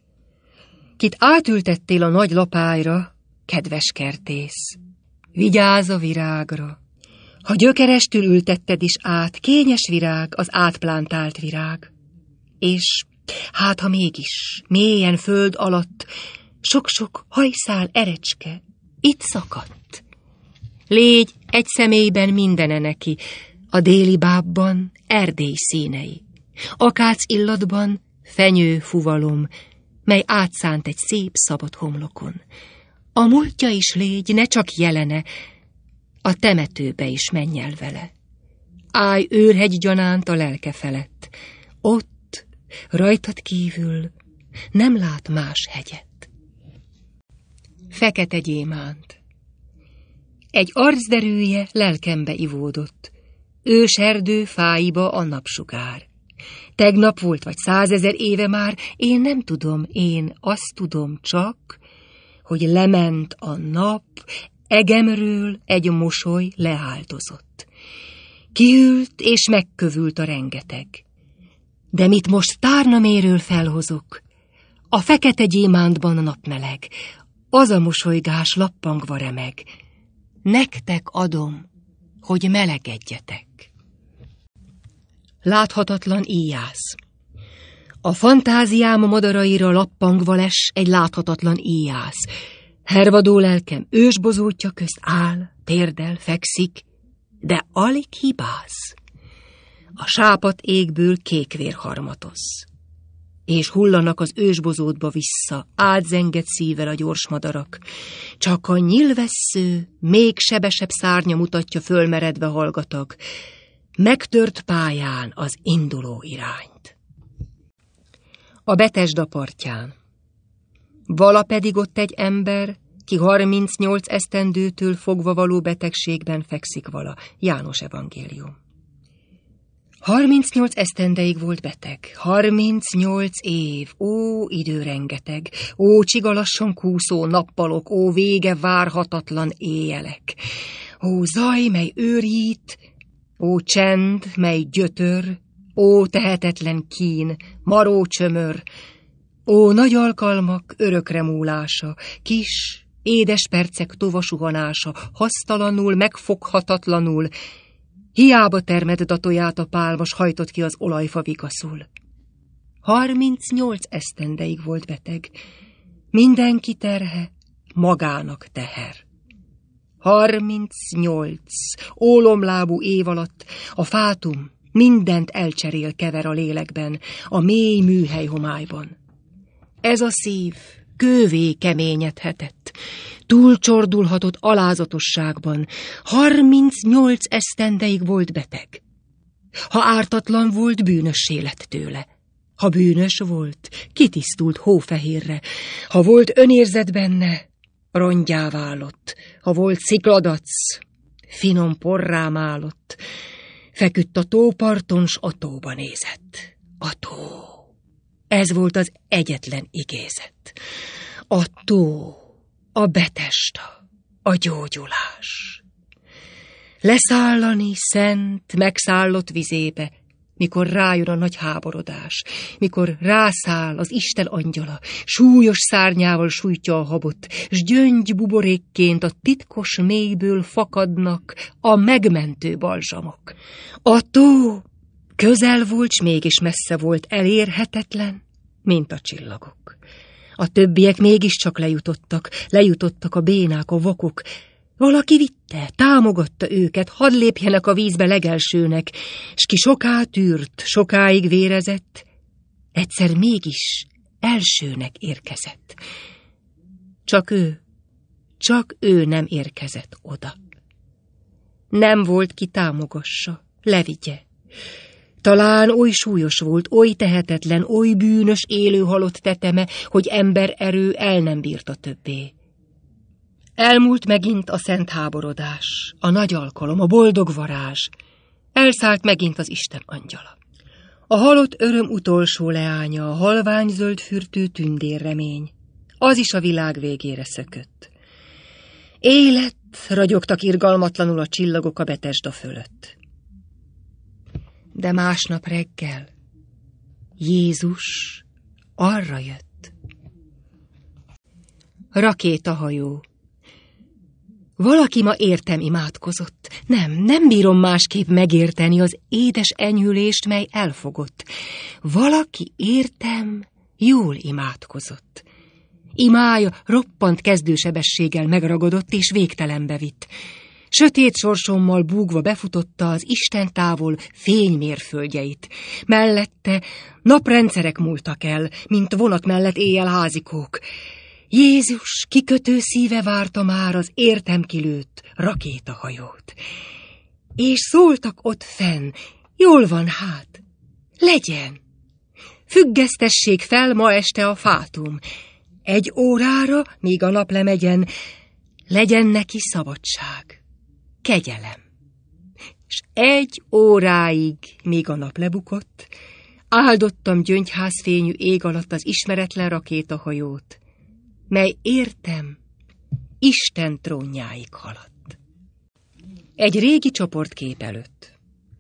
Speaker 1: Kit átültettél a nagy lapályra, kedves kertész, vigyázz a virágra. Ha gyökerestül ültetted is át, kényes virág az átplántált virág. És hát ha mégis, mélyen föld alatt, sok-sok hajszál erecske itt szakadt. Légy egy személyben mindene neki, a déli bábban erdély színei, akác illatban fenyő fuvalom, mely átszánt egy szép szabad homlokon. A múltja is légy, ne csak jelene, a temetőbe is menj el vele. Állj őrhegy gyanánt a lelke felett, ott, rajtad kívül nem lát más hegyet. Fekete gyémánt. Egy arcderűje lelkembe ivódott, őserdő fáiba a napsugár. Tegnap volt, vagy százezer éve már, én nem tudom, én azt tudom csak, hogy lement a nap, egemről egy mosoly leáldozott. Kiült és megkövült a rengeteg. De mit most tárnaméről felhozok? A fekete gyémántban a napmeleg, az a mosolygás lappangva remeg. Nektek adom, hogy melegedjetek. Láthatatlan íjász. A fantáziám madaraira lappangva les egy láthatatlan íjász. Hervadó lelkem ősbozótja közt áll, térdel, fekszik, de alig hibáz. A sápat égből kékvér harmatoz, és hullanak az ősbozótba vissza, átzengett szívvel a gyors madarak. Csak a nyilvessző, még sebesebb szárnya mutatja fölmeredve hallgatag, megtört pályán az induló irányt. A Betesda partján. Vala pedig ott egy ember, ki harmincnyolc esztendőtől fogva való betegségben fekszik vala. János evangélium. Harmincnyolc esztendeig volt beteg. Harmincnyolc év. Ó, idő rengeteg. Ó, csigalassan kúszó nappalok. Ó, vége várhatatlan éjjelek. Ó, zaj, mely őrít. Ó, csend, mely gyötör. Ó, tehetetlen kín, maró csömör. Ó, nagy alkalmak örökre múlása. Kis, édes percek tova suhanása. Hasztalanul, megfoghatatlanul. Hiába termett datóját a pálmas, hajtott ki az olajfa vigaszul. Harmincnyolc esztendeig volt beteg. Mindenki terhe, magának teher. Harmincnyolc ólomlábú év alatt a fátum mindent elcserél, kever a lélekben, a mély műhely homályban. Ez a szív kővé keményedhetett, túlcsordulhatott alázatosságban, harmincnyolc esztendeig volt beteg. Ha ártatlan volt, bűnössé lett tőle. Ha bűnös volt, kitisztult hófehérre. Ha volt önérzet benne, rongyá válott. Ha volt szikladac, finom porrá málott. Feküdt a tóparton, s a tóba nézett. A tó. Ez volt az egyetlen igézet. A tó, a betesta, a gyógyulás. Leszállani szent, megszállott vizébe, mikor rájön a nagy háborodás, mikor rászáll az Isten angyala, súlyos szárnyával sújtja a habot, s gyöngy buborékként a titkos mélyből fakadnak a megmentő balzsamok. A tó közel volt, s mégis messze volt, elérhetetlen, mint a csillagok. A többiek mégiscsak lejutottak, lejutottak a bénák, a vakok. Valaki vitte, támogatta őket, hadd lépjenek a vízbe legelsőnek, s ki soká tűrt, sokáig vérezett, egyszer mégis elsőnek érkezett. Csak ő, csak ő nem érkezett oda. Nem volt ki támogassa, levigye. Talán oly súlyos volt, oly tehetetlen, oly bűnös élő halott teteme, hogy ember erő el nem bírta többé. Elmúlt megint a szent háborodás, a nagy alkalom, a boldog varázs. Elszállt megint az Isten angyala. A halott öröm utolsó leánya, a halványzöld fürtő tündérremény. Az is a világ végére szökött. Élet, ragyogtak irgalmatlanul a csillagok a Betesda fölött. De másnap reggel Jézus arra jött. Rakétahajó. Valaki ma értem imádkozott. Nem, nem bírom másképp megérteni az édes enyhülést, mely elfogott. Valaki értem jól imádkozott. Imája roppant kezdősebességgel megragadott és végtelenbe vitt. Sötét sorsommal búgva befutotta az Isten távol fénymérföldjeit. Mellette naprendszerek múltak el, mint vonat mellett éjjel házikók. Jézus kikötő szíve várta már az értem kilőtt rakétahajót. És szóltak ott fenn, jól van hát, legyen. Függesztessék fel ma este a fátum. Egy órára, míg a nap lemegyen, legyen neki szabadság, kegyelem. És egy óráig, míg a nap lebukott, áldottam gyöngyházfényű ég alatt az ismeretlen rakétahajót, mely értem Isten trónjáig haladt. Egy régi csoportkép előtt.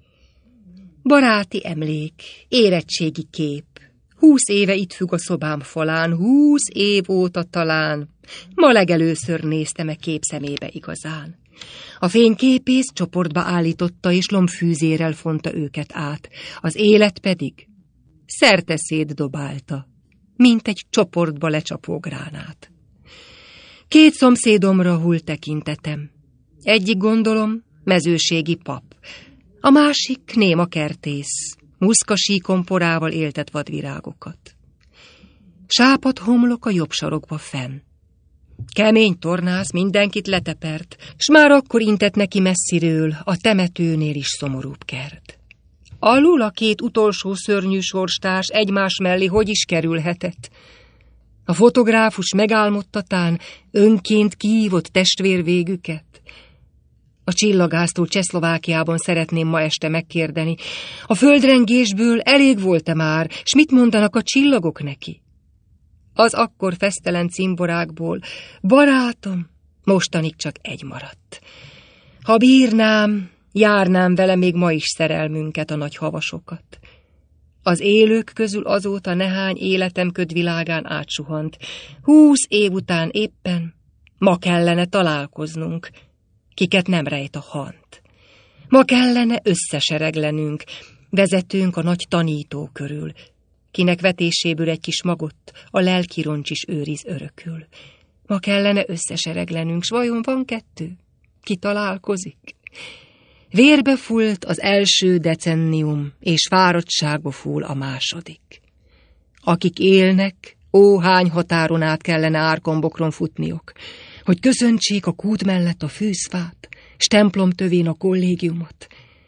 Speaker 1: Baráti emlék, érettségi kép. Húsz éve itt függ a szobám falán, húsz év óta talán. Ma legelőször néztem e kép szemébe igazán. A fényképész csoportba állította, és lombfűzérrel fonta őket át. Az élet pedig szerte szétdobálta, mint egy csoportba lecsapó gránát. Két szomszédomra hull tekintetem. Egyik gondolom mezőségi pap, a másik néma kertész, muszkasíkon porával éltet vadvirágokat. Sápadt homlok a jobb sarokba fenn. Kemény tornász mindenkit letepert, s már akkor intett neki messziről a temetőnél is szomorúbb kert. Alul a két utolsó szörnyű sorstárs egymás mellé hogy is kerülhetett? A fotográfus megálmodtatán önként kihívott testvérvégüket. A csillagásztól Csehszlovákiában szeretném ma este megkérdeni. A földrengésből elég volt-e már, s mit mondanak a csillagok neki? Az akkor fesztelen cimborákból, barátom, mostanig csak egy maradt. Ha bírnám, járnám vele még ma is szerelmünket, a nagy havasokat. Az élők közül azóta nehány életem ködvilágán átsuhant. Húsz év után éppen ma kellene találkoznunk, kiket nem rejt a hant. Ma kellene összesereglenünk, vezetőnk a nagy tanító körül, kinek vetéséből egy kis magot a lelki roncs is őriz örökül. Ma kellene összesereglenünk, s vajon van kettő? Ki találkozik? Vérbe fult az első decennium, és fáradtságba full a második. Akik élnek, ó, hány határon át kellene árkombokron futniok, hogy köszöntsék a kút mellett a fűzfát, s templom tövén a kollégiumot.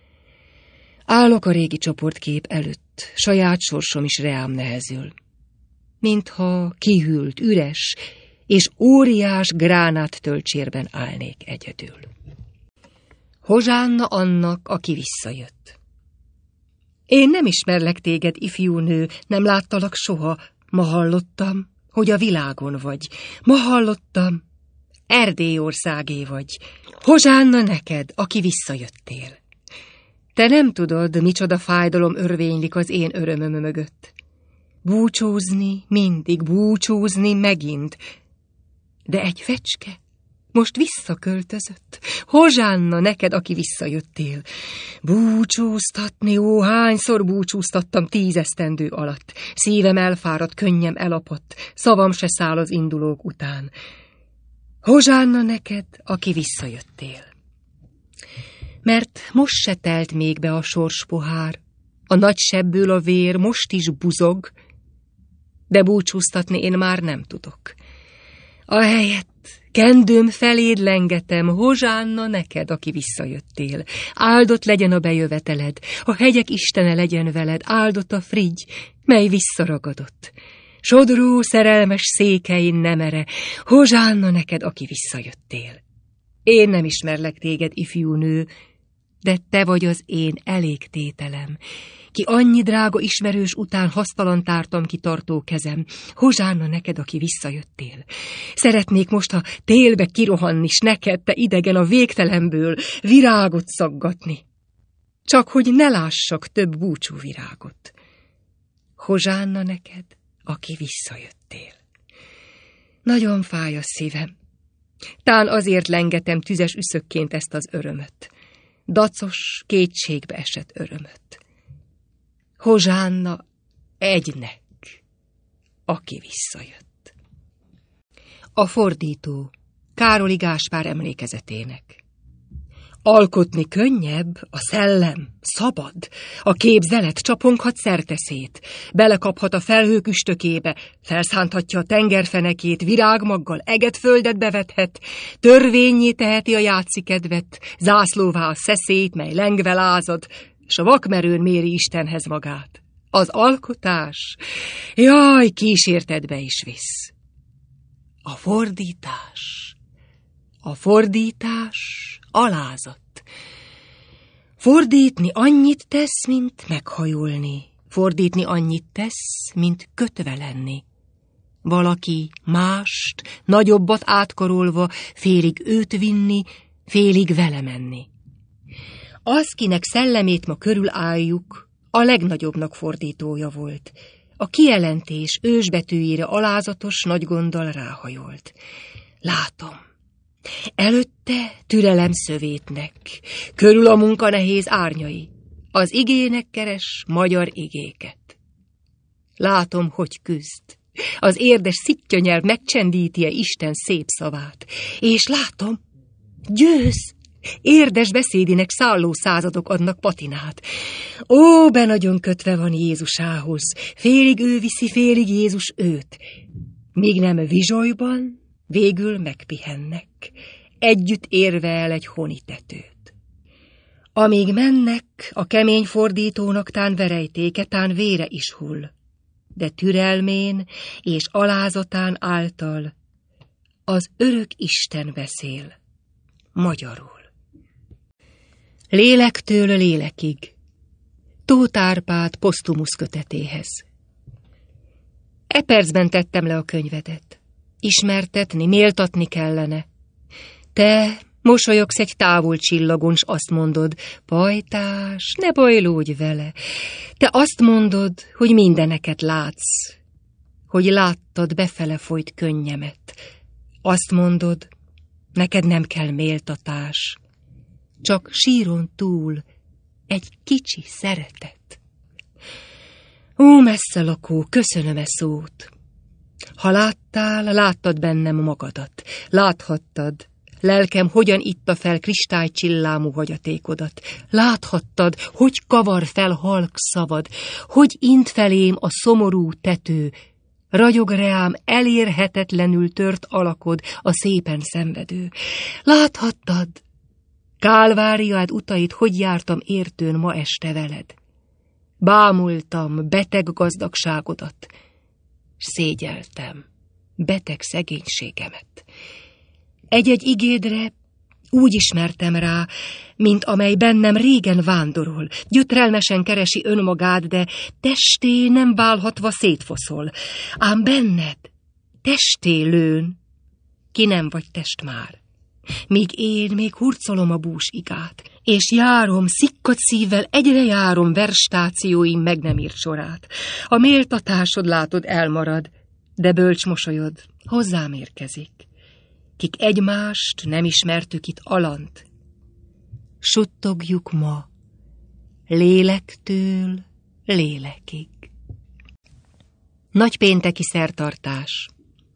Speaker 1: Állok a régi csoportkép előtt, saját sorsom is reám nehezül. Mintha kihűlt, üres és óriás gránát töltsérben állnék egyedül. Hozsánna annak, aki visszajött. Én nem ismerlek téged, ifjú nő, nem láttalak soha. Ma hallottam, hogy a világon vagy. Ma hallottam, Erdélyországé vagy. Hozsánna neked, aki visszajöttél. Te nem tudod, micsoda fájdalom örvénylik az én örömöm mögött. Búcsúzni, mindig búcsúzni megint. De egy fecske most visszaköltözött. Hozsánna neked, aki visszajöttél. Búcsúztatni, ó, hányszor búcsúztattam tízesztendő alatt. Szívem elfáradt, könnyem elapott, szavam se száll az indulók után. Hozsánna neked, aki visszajöttél. Mert most se telt még be a sors pohár, a nagy sebből a vér most is buzog, de búcsúztatni én már nem tudok. Ahelyett kendőm feléd lengetem, hozsánna neked, aki visszajöttél. Áldott legyen a bejöveteled, a hegyek istene legyen veled, áldott a frigy, mely visszaragadott. Sodró szerelmes székein nemere, hozsánna neked, aki visszajöttél. Én nem ismerlek téged, ifjú nő, de te vagy az én elégtételem, ki annyi drága ismerős után hasztalan tártam ki tartó kezem. Hozsánna neked, aki visszajöttél. Szeretnék most a télbe kirohanni, s neked, te idegen a végtelenből, virágot szaggatni. Csak hogy ne lássak több búcsú virágot. Hozsánna neked, aki visszajöttél. Nagyon fáj a szívem. Tán azért lengetem tüzes üszökként ezt az örömöt. Dacos, kétségbe esett örömöt. Hozsánna egynek, aki visszajött. A fordító Károli Gáspár emlékezetének. Alkotni könnyebb, a szellem szabad, a képzelet csaponghat szerteszét, belekaphat a felhők üstökébe, felszánthatja a tengerfenekét, virágmaggal eget-földet bevethet, törvényé teheti a játszikedvet, zászlóvá a szeszélyt, mely lengve lázad, s a vakmerőn méri Istenhez magát. Az alkotás, jaj, kísértedbe is visz. A fordítás, a fordítás alázat. Fordítni annyit tesz, mint meghajolni. Fordítni annyit tesz, mint kötve lenni. Valaki mást, nagyobbat átkarolva, félig őt vinni, félig vele menni. Az, kinek szellemét ma körülálljuk, a legnagyobbnak fordítója volt. A kijelentés ősbetűjére alázatos nagy gonddal ráhajolt. Látom. Előtte türelem szövétnek, körül a munka nehéz árnyai, az igének keres magyar igéket. Látom, hogy küzd, az érdes szittyanyelv megcsendíti-e Isten szép szavát, és látom, győz, érdes beszédinek szálló századok adnak patinát. Ó, be nagyon kötve van Jézusához, félig ő viszi, félig Jézus őt, míg nem vizsolyban, végül megpihennek, együtt érve el egy honitetőt. Amíg mennek, a kemény fordítónak tán verejtéke, tán vére is hull, de türelmén és alázatán által az örök Isten beszél, magyarul. Lélektől lélekig, Tóth Árpád posztumusz kötetéhez. E percben tettem le a könyvedet. Ismertetni, méltatni kellene. Te mosolyogsz egy távol csillagon, s azt mondod, pajtás, ne bajlódj vele. Te azt mondod, hogy mindeneket látsz, hogy láttad befele folyt könnyemet. Azt mondod, neked nem kell méltatás. csak síron túl egy kicsi szeretet. Ó, messze lakó, köszönöm e szót. Ha láttál, láttad bennem magadat, láthattad, lelkem hogyan itta fel kristálycsillámú hagyatékodat. Láthattad, hogy kavar fel halk szavad, hogy int felém a szomorú tető, ragyog reám elérhetetlenül tört alakod, a szépen szenvedő. Láthattad, Kálváriád utait, hogy jártam értőn ma este veled. Bámultam beteg gazdagságodat, s szégyeltem beteg szegénységemet. Egy-egy igédre úgy ismertem rá, mint amely bennem régen vándorol, gyötrelmesen keresi önmagát, de testé nem válhatva szétfoszol. Ám benned testé lőn, ki nem vagy test már. Míg én még hurcolom a bús igát, és járom, szikkadt szívvel egyre járom verstációim meg nem írt sorát. A méltatásod látod elmarad, de bölcs mosolyod hozzám érkezik. Kik egymást nem ismertük itt alant, suttogjuk ma lélektől lélekig. Nagypénteki szertartás.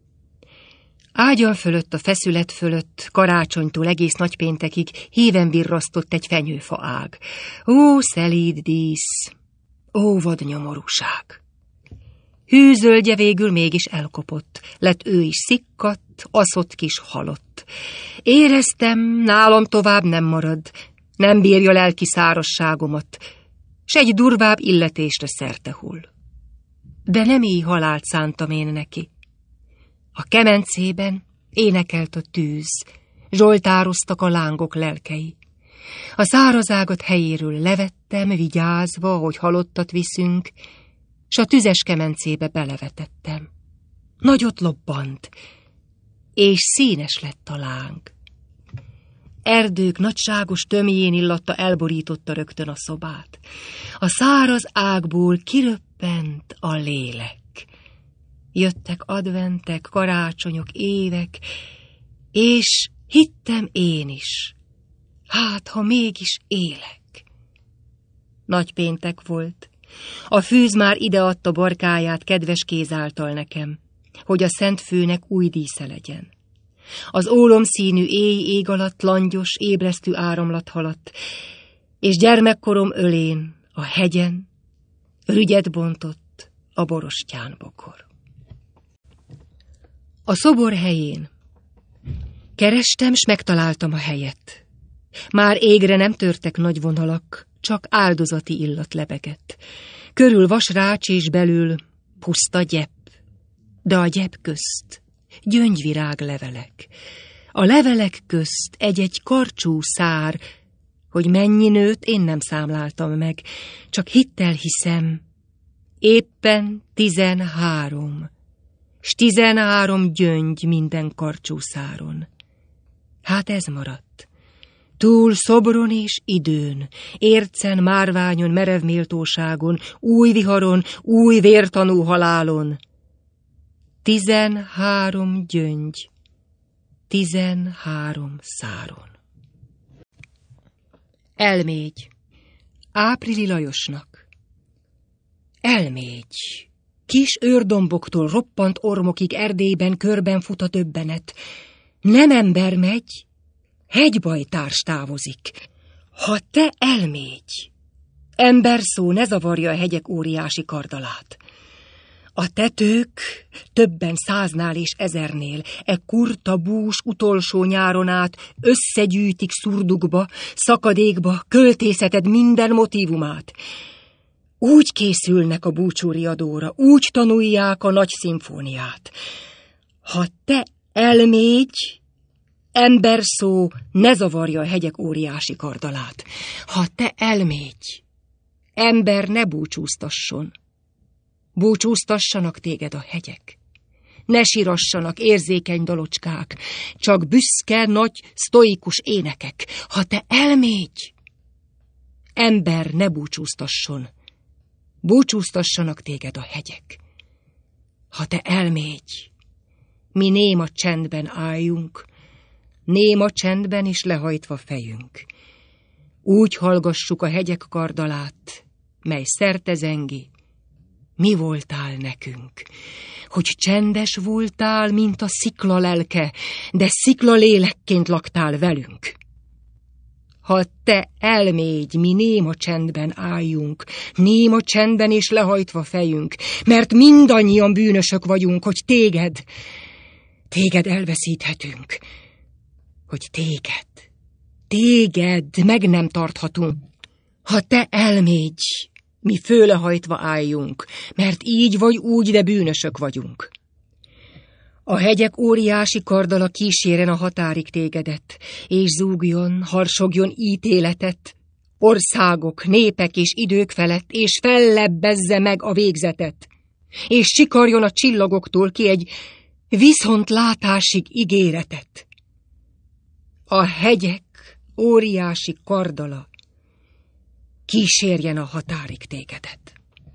Speaker 1: Ágyal fölött, a feszület fölött, karácsonytól egész nagypéntekig híven virrasztott egy fenyőfa ág. Ó, szelíd dísz! Ó, vad nyomorúság! Hűzöldje végül mégis elkopott, lett ő is szikkadt, aszott kis halott. Éreztem, nálam tovább nem marad, nem bírja lelki szárazságomat, s egy durvább illetésre szerte hull. De nem így halált szántam én neki. A kemencében énekelt a tűz, zsoltároztak a lángok lelkei. A szárazágat helyéről levettem, vigyázva, hogy halottat viszünk, s a tüzes kemencébe belevetettem. Nagyot lobbant, és színes lett a láng. Erdők nagyságos tömjén illatta elborította rögtön a szobát. A száraz ágból kiröppent a lélek. Jöttek adventek, karácsonyok, évek, és hittem én is, hát ha mégis élek. Nagypéntek volt. A fűz már ideadta barkáját kedves kéz által nekem, hogy a szent főnek új dísze legyen. Az ólomszínű éj ég alatt langyos, ébresztő áramlat haladt, és gyermekkorom ölén, a hegyen, rügyet bontott a borostyán bokor. A szobor helyén. Kerestem, s megtaláltam a helyet. Már égre nem törtek nagy vonalak, csak áldozati illat lebegett. Körül vasrács és belül puszta gyep, de a gyep közt gyöngyvirág levelek. A levelek közt egy-egy karcsú szár, hogy mennyi nőt én nem számláltam meg, csak hittel hiszem, éppen tizenhárom, s tizenhárom gyöngy minden karcsú száron. Hát ez maradt. Túl szobron és időn, ércen, márványon, merev méltóságon, új viharon, új vértanú halálon. Tizenhárom gyöngy, tizenhárom száron. Elmégy. Áprili Lajosnak. Elmégy. Kis őrdomboktól roppant ormokig Erdélyben körben fut a döbbenet. Nem ember megy, hegybajtárs távozik. Ha te elmégy, ember szó ne zavarja a hegyek óriási kardalát. A tetők többen száznál és ezernél, e kurta bús utolsó nyáron át összegyűjtik szurdukba, szakadékba, költészeted minden motívumát. Úgy készülnek a búcsúriadóra, úgy tanulják a nagy szimfóniát. Ha te elmégy, ember szó ne zavarja a hegyek óriási kardalát. Ha te elmégy, ember ne búcsúztasson. Búcsúztassanak téged a hegyek. Ne sírassanak érzékeny dalocskák, csak büszke, nagy, sztoikus énekek. Ha te elmégy, ember ne búcsúztasson. Búcsúztassanak téged a hegyek. Ha te elmégy, mi néma csendben álljunk, néma csendben is lehajtva fejünk. úgy hallgassuk a hegyek kardalát, mely szerte zengi. Mi voltál nekünk, hogy csendes voltál, mint a szikla lelke, de szikla lélekként laktál velünk. Ha te elmégy, mi néma csendben álljunk, néma csendben és lehajtva fejünk, mert mindannyian bűnösök vagyunk, hogy téged, téged elveszíthetünk, hogy téged, téged meg nem tarthatunk. Ha te elmégy, mi fölehajtva álljunk, mert így vagy úgy, de bűnösök vagyunk. A hegyek óriási kardala kíséren a határig tégedet, és zúgjon, harsogjon ítéletet, országok, népek és idők felett, és fellebbezze meg a végzetet, és sikarjon a csillagoktól ki egy viszontlátásig ígéretet. A hegyek óriási kardala kísérjen a határig tégedet.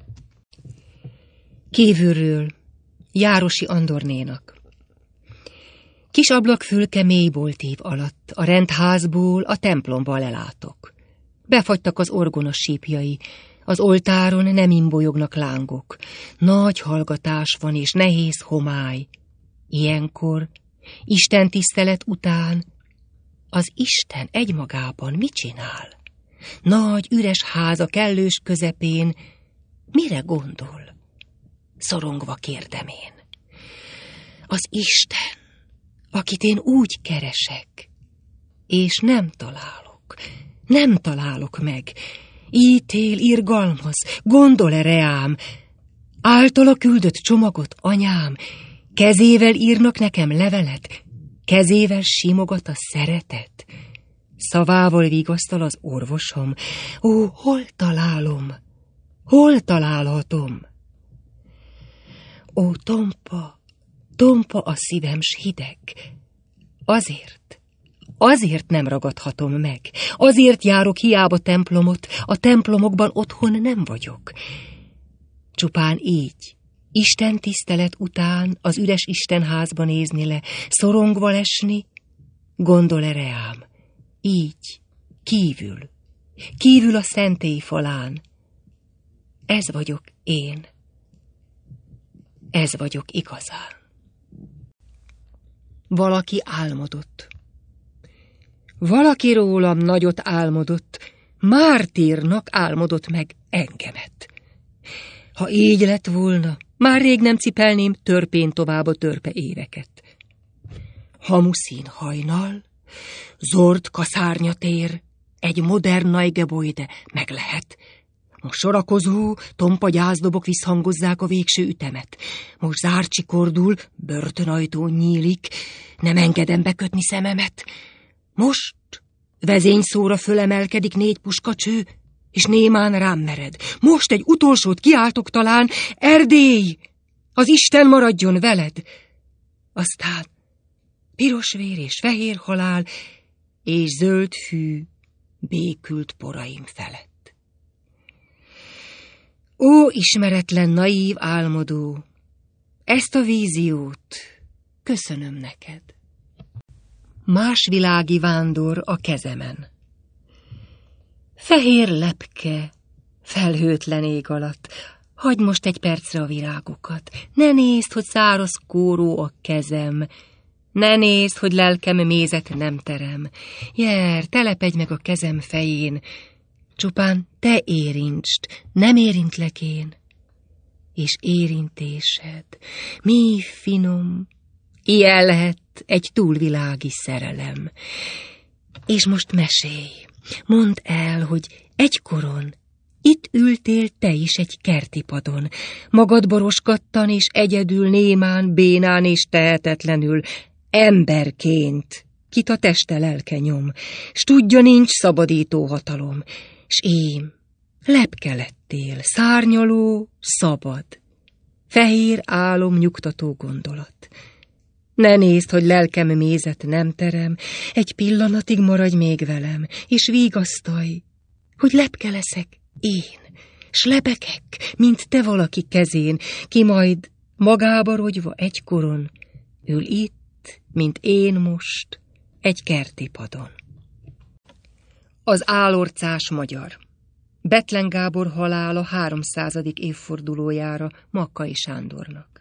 Speaker 1: Kívülről Járosi Andornénak. Kis ablakfülke mély boltív alatt, a rendházból a templomba lelátok. Befagytak az orgona sípjai, az oltáron nem imbolyognak lángok. Nagy hallgatás van és nehéz homály. Ilyenkor, Isten tisztelet után, az Isten egymagában mit csinál? Nagy üres ház a kellős közepén, mire gondol? Szorongva kérdem én. Az Isten, akit én úgy keresek, és nem találok, nem találok meg. Ítél, irgalmaz, gondol-e reám? Általa küldött csomagot, anyám, kezével írnak nekem levelet, kezével simogat a szeretet, szavával vigasztal az orvosom. Ó, hol találom, hol találhatom? Ó, tompa, tompa a szívem, s hideg. Azért, azért nem ragadhatom meg, azért járok hiába templomot, a templomokban otthon nem vagyok. Csupán így, Isten tisztelet után az üres istenházba nézni le, szorongva lesni, gondol-e reám? Így, kívül, kívül a szentély falán. Ez vagyok én. Ez vagyok igazán. Valaki álmodott. Valaki rólam nagyot álmodott, mártírnak álmodott meg engemet. Ha így lett volna, már rég nem cipelném törpén tovább a törpe éveket. Hamuszín hajnal, zord kaszárnyatér, egy modern Neugebäude meg lehet. Most sorakozó, tompa gyászdobok visszhangozzák a végső ütemet. Most zárcsikordul, börtönajtó nyílik, nem engedem bekötni szememet. Most vezényszóra fölemelkedik négy puskacső, és némán rám mered. Most egy utolsót kiáltok talán, Erdély, az Isten maradjon veled. Aztán piros vér és fehér halál, és zöld fű békült poraim felett. Ó, ismeretlen, naív álmodó, ezt a víziót köszönöm neked. Más világi vándor a kezemen. Fehér lepke, felhőtlen ég alatt, hagyd most egy percre a virágokat. Ne nézd, hogy száraz kóró a kezem, ne nézd, hogy lelkem mézet nem terem. Jer, telepedj meg a kezem fején, csupán te érintsd, nem érintlek én. És érintésed, mi finom, ilyen lehet egy túlvilági szerelem. És most mesélj, mondd el, hogy egykoron itt ültél te is egy kerti padon, magad boroskattan és egyedül, némán, bénán és tehetetlenül, emberként, kit a teste lelke nyom, s tudja, nincs szabadító hatalom, s ím, lepke lettél, szárnyaló, szabad, fehér álom, nyugtató gondolat. Ne nézd, hogy lelkem mézet nem terem, egy pillanatig maradj még velem, és vigasztalj, hogy lepke leszek én, s lebegek, mint te valaki kezén, ki majd magába rogyva egykoron ül itt, mint én most, egy kerti padon. Az álorcás magyar. Bethlen Gábor halála háromszázadik évfordulójára Makkai Sándornak.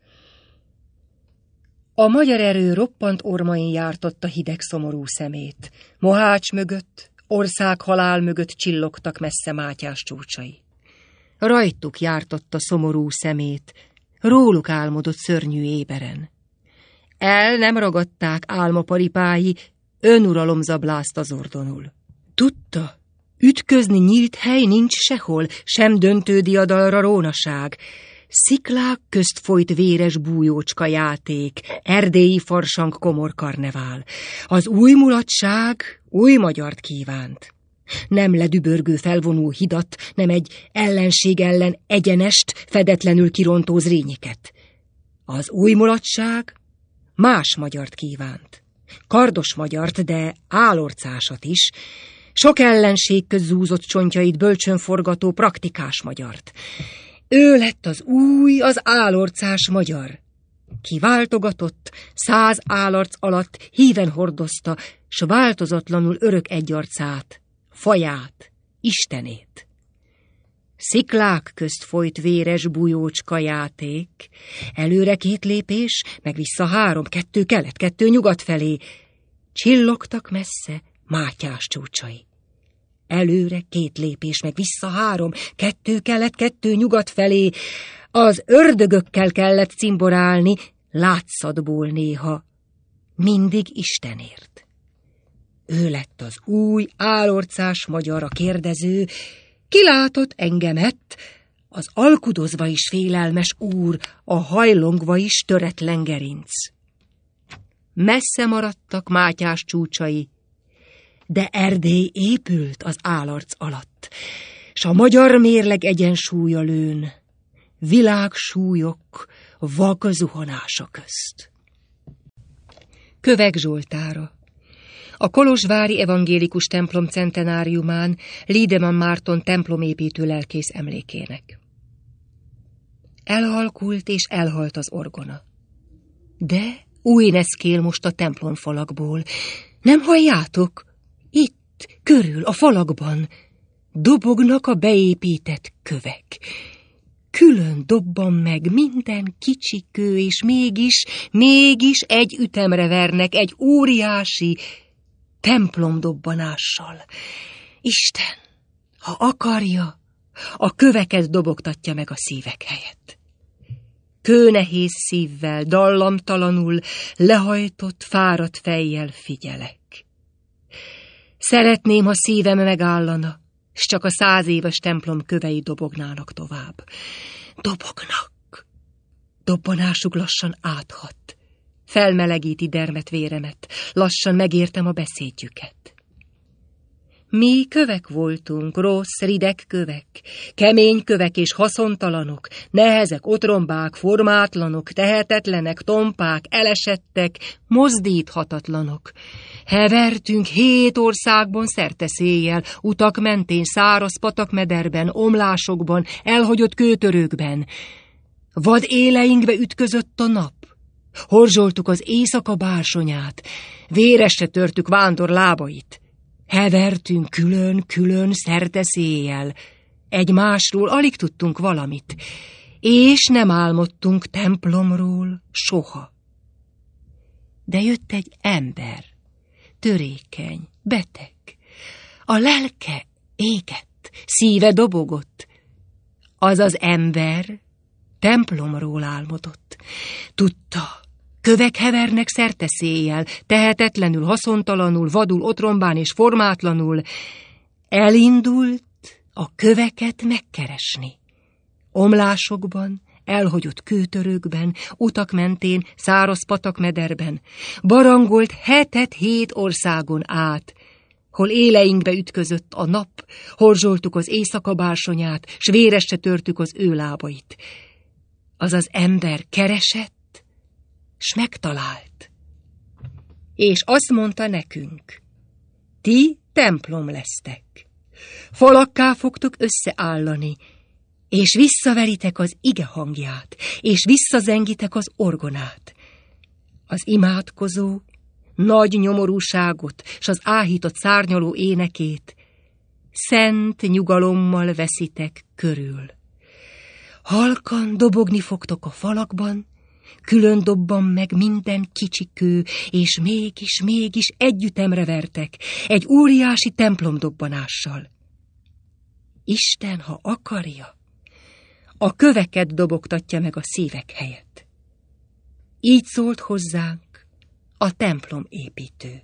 Speaker 1: A magyar erő roppant ormain jártotta hideg szomorú szemét. Mohács mögött, ország halál mögött csillogtak messze Mátyás csúcsai. Rajtuk jártotta szomorú szemét, róluk álmodott szörnyű éberen. El nem ragadták álmaparipái, önuralom zablázt az ordonul. Tudta, ütközni nyílt hely nincs sehol, sem döntő diadalra rónaság. Sziklák közt folyt véres bújócska játék, erdélyi farsang komor karnevál. Az új mulatság új magyart kívánt. Nem ledübörgő felvonó hidat, nem egy ellenség ellen egyenest, fedetlenül kirontó zrínyiket. Az új mulatság más magyart kívánt. Kardos magyart, de álorcásat is, sok ellenség köz zúzott csontjait bölcsön forgató praktikás magyart. Ő lett az új, az álorcás magyar. Kiváltogatott, száz álarc alatt híven hordozta, s változatlanul örök egyarcát, faját, istenét. Sziklák közt folyt véres bujócska játék, előre két lépés, meg vissza három, kettő kelet, kettő nyugat felé. Csillogtak messze Mátyás csúcsai. Előre két lépés, meg vissza három, kettő kelet, kettő nyugat felé. Az ördögökkel kellett cimborálni, látszatból néha, mindig Istenért. Ő lett az új, álorcás magyar, a kérdező, kilátott engemet, az alkudozva is félelmes úr, a hajlongva is töretlen gerinc. Messze maradtak Mátyás csúcsai, de Erdély épült az álarc alatt, s a magyar mérleg egyensúlya lőn, világsúlyok vak zuhanása közt. Kövek Zsoltára. A kolozsvári evangélikus templom centenáriumán Liedemann Márton templomépítő lelkész emlékének. Elhalkult és elhalt az orgona. De új neszkél most a templomfalakból. Nem halljátok? Itt, körül, a falakban dobognak a beépített kövek. Külön dobban meg minden kicsi kő, és mégis, mégis egy ütemre vernek, egy óriási templomdobbanással. Isten, ha akarja, a köveket dobogtatja meg a szívek helyett. Kőnehéz szívvel, dallamtalanul, lehajtott, fáradt fejjel figyelek. Szeretném, ha szívem megállana, s csak a száz éves templom kövei dobognának tovább. Dobognak. Dobbanásuk lassan áthat. Felmelegíti dermet véremet, lassan megértem a beszédjüket. Mi kövek voltunk, rossz, rideg kövek, kemény kövek és haszontalanok, nehezek, otrombák, formátlanok, tehetetlenek, tompák, elesettek, mozdíthatatlanok. Hevertünk hét országban szerteszéjjel, utak mentén, száraz patakmederben, omlásokban, elhagyott kőtörőkben. Vad éleinkbe ütközött a nap. Horzsoltuk az éjszaka bársonyát, véresre törtük vándor lábait. Hevertünk külön-külön szerteszéjjel, egymásról alig tudtunk valamit, és nem álmodtunk templomról soha. De jött egy ember, törékeny, beteg, a lelke égett, szíve dobogott. Az az ember templomról álmodott. Tudta, kövek hevernek szerteszéjjel, tehetetlenül, haszontalanul, vadul, otrombán és formátlanul. Elindult a köveket megkeresni. Omlásokban, elhagyott kőtörőkben, utak mentén, száraz patakmederben. Barangolt hetet-hét országon át, hol éleinkbe ütközött a nap, horzsoltuk az éjszaka bársonyát, s véresre törtük az ő lábait. Az az ember keresett, s megtalált. És azt mondta nekünk, ti templom lesztek. Falakká fogtok összeállani, és visszaveritek az ige hangját, és visszazengitek az orgonát. Az imádkozó nagy nyomorúságot, s az áhított szárnyaló énekét, szent nyugalommal veszitek körül. Halkan dobogni fogtok a falakban, külön dobban meg minden kicsi kő, és mégis, mégis együttemre vertek, egy óriási templomdobbanással. Isten, ha akarja, a köveket dobogtatja meg a szívek helyett. Így szólt hozzánk a templomépítő.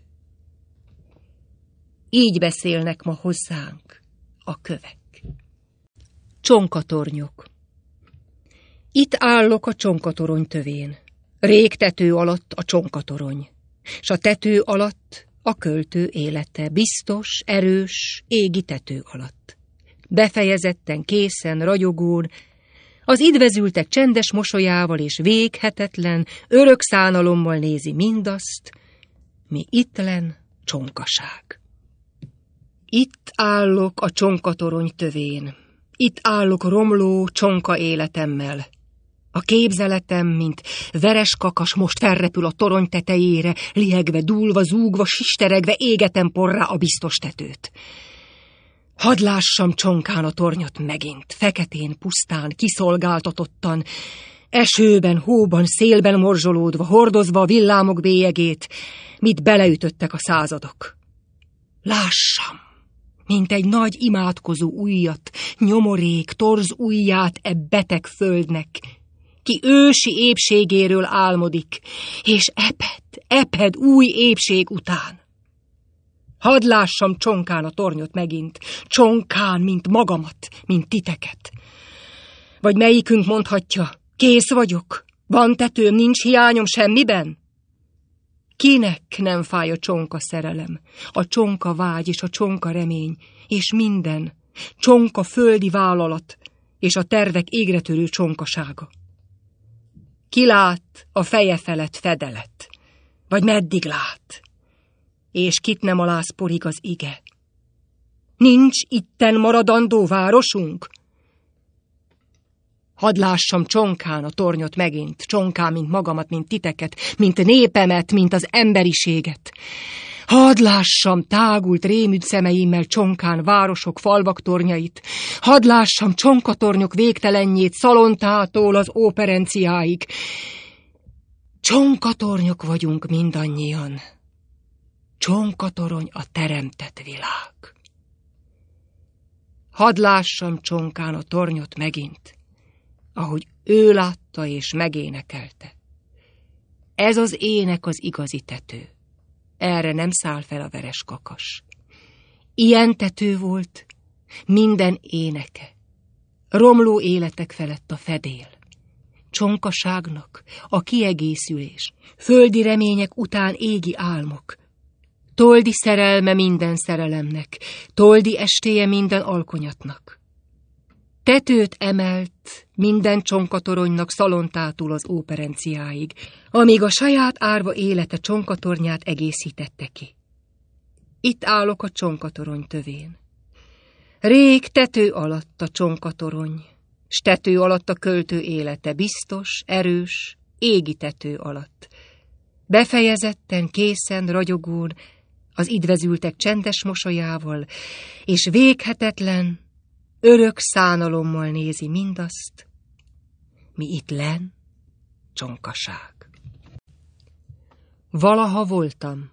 Speaker 1: Így beszélnek ma hozzánk a kövek. Csonkatornyok. Itt állok a csonkatorony tövén. Rég tető alatt a csonkatorony, s a tető alatt a költő élete, biztos, erős, égi tető alatt. Befejezetten, készen, ragyogón, az idvezültek csendes mosolyával és véghetetlen, örök szánalommal nézi mindazt, mi ittlen csonkaság. Itt állok a csonkatorony tövén, itt állok romló csonka életemmel. A képzeletem, mint veres kakas, most felrepül a torony tetejére, liegve, dúlva, zúgva, sisteregve égetem porrá a biztos tetőt. Hadd lássam csonkán a tornyot megint, feketén, pusztán, kiszolgáltatottan, esőben, hóban, szélben morzsolódva, hordozva a villámok bélyegét, mit beleütöttek a századok. Lássam, mint egy nagy imádkozó ujjat, nyomorék, torz ujját e beteg földnek, ki ősi épségéről álmodik, és eped, eped új épség után. Hadd lássam csonkán a tornyot megint, csonkán, mint magamat, mint titeket. Vagy melyikünk mondhatja, kész vagyok, van tetőm, nincs hiányom semmiben? Kinek nem fáj a csonka szerelem, a csonka vágy és a csonka remény, és minden, csonka földi vállalat, és a tervek égretörő csonkasága. Ki lát a feje felett fedelet, vagy meddig lát, és kit nem alászporig az ige? Nincs itten maradandó városunk? Hadd lássam csonkán a tornyot megint, csonkán, mint magamat, mint titeket, mint népemet, mint az emberiséget. Hadd lássam tágult rémült szemeimmel csonkán városok, falvak tornyait. Hadd lássam csonkatornyok végtelenjét Szalontától az óperenciáig. Csonkatornyok vagyunk mindannyian. Csonkatorony a teremtett világ. Hadd lássam csonkán a tornyot megint, ahogy ő látta és megénekelte. Ez az ének az igazi tető. Erre nem száll fel a veres kakas. Ilyen tető volt minden éneke. Romló életek felett a fedél. Csonkaságnak a kiegészülés. Földi remények után égi álmok. Toldi szerelme minden szerelemnek. Toldi estéje minden alkonyatnak. Tetőt emelt minden csonkatoronynak Szalontától az óperenciáig, amíg a saját árva élete csonkatornyát egészítette ki. Itt állok a csonkatorony tövén. Rég tető alatt a csonkatorony, s tető alatt a költő élete, biztos, erős, égi tető alatt. Befejezetten, készen, ragyogón, az idvezültek csendes mosolyával, és véghetetlen, örök szánalommal nézi mindazt, mi itt len csonkaság. Valaha voltam.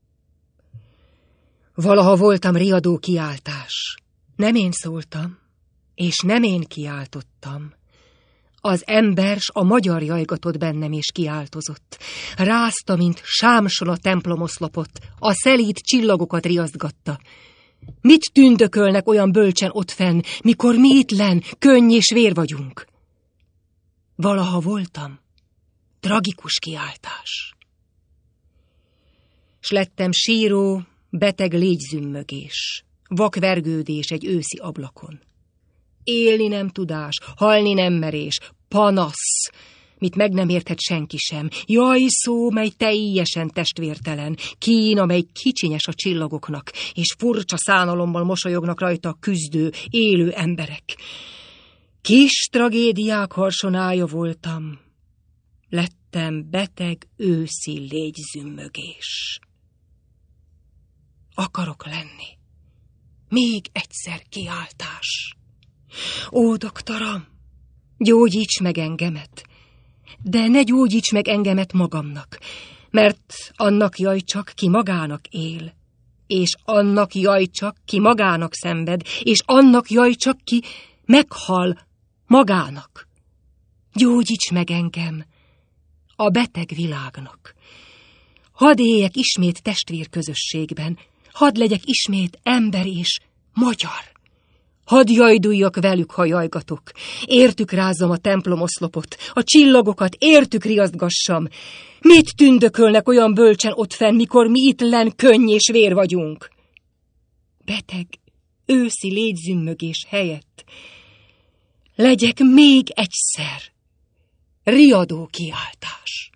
Speaker 1: Valaha voltam riadó kiáltás. Nem én szóltam, és nem én kiáltottam. Az embers a magyar jajgatott bennem és kiáltozott. Rázta, mint sámsol a templomoszlopot, a szelíd csillagokat riasztgatta. Mit tündökölnek olyan bölcsen ott fenn, mikor mi itt len, könny és vér vagyunk? Valaha voltam. Tragikus kiáltás. S lettem síró, beteg légyzümmögés, vakvergődés egy őszi ablakon. Élni nem tudás, halni nem merés, panasz, mit meg nem érthet senki sem. Jaj szó, mely teljesen testvértelen, kín, amely kicsinyes a csillagoknak, és furcsa szánalommal mosolyognak rajta a küzdő, élő emberek. Kis tragédiák harsonája voltam, lettem beteg őszi légyzümmögés. akarok lenni. Még egyszer kiáltás. Ó, doktoram, gyógyíts meg engemet, de ne gyógyíts meg engemet magamnak, mert annak jaj csak, ki magának él, és annak jaj csak, ki magának szenved, és annak jaj csak, ki meghal magának. Gyógyíts meg engem a beteg világnak. Hadd éljek ismét testvérközösségben, hadd legyek ismét ember és magyar. Hadd jajduljak velük, ha jajgatok, értük rázzam a templomoszlopot, a csillagokat értük riasztgassam. Mit tündökölnek olyan bölcsen ott fenn, mikor mi itt len könny és vér vagyunk? Beteg, őszi légyzümmögés helyett legyek még egyszer riadó kiáltás.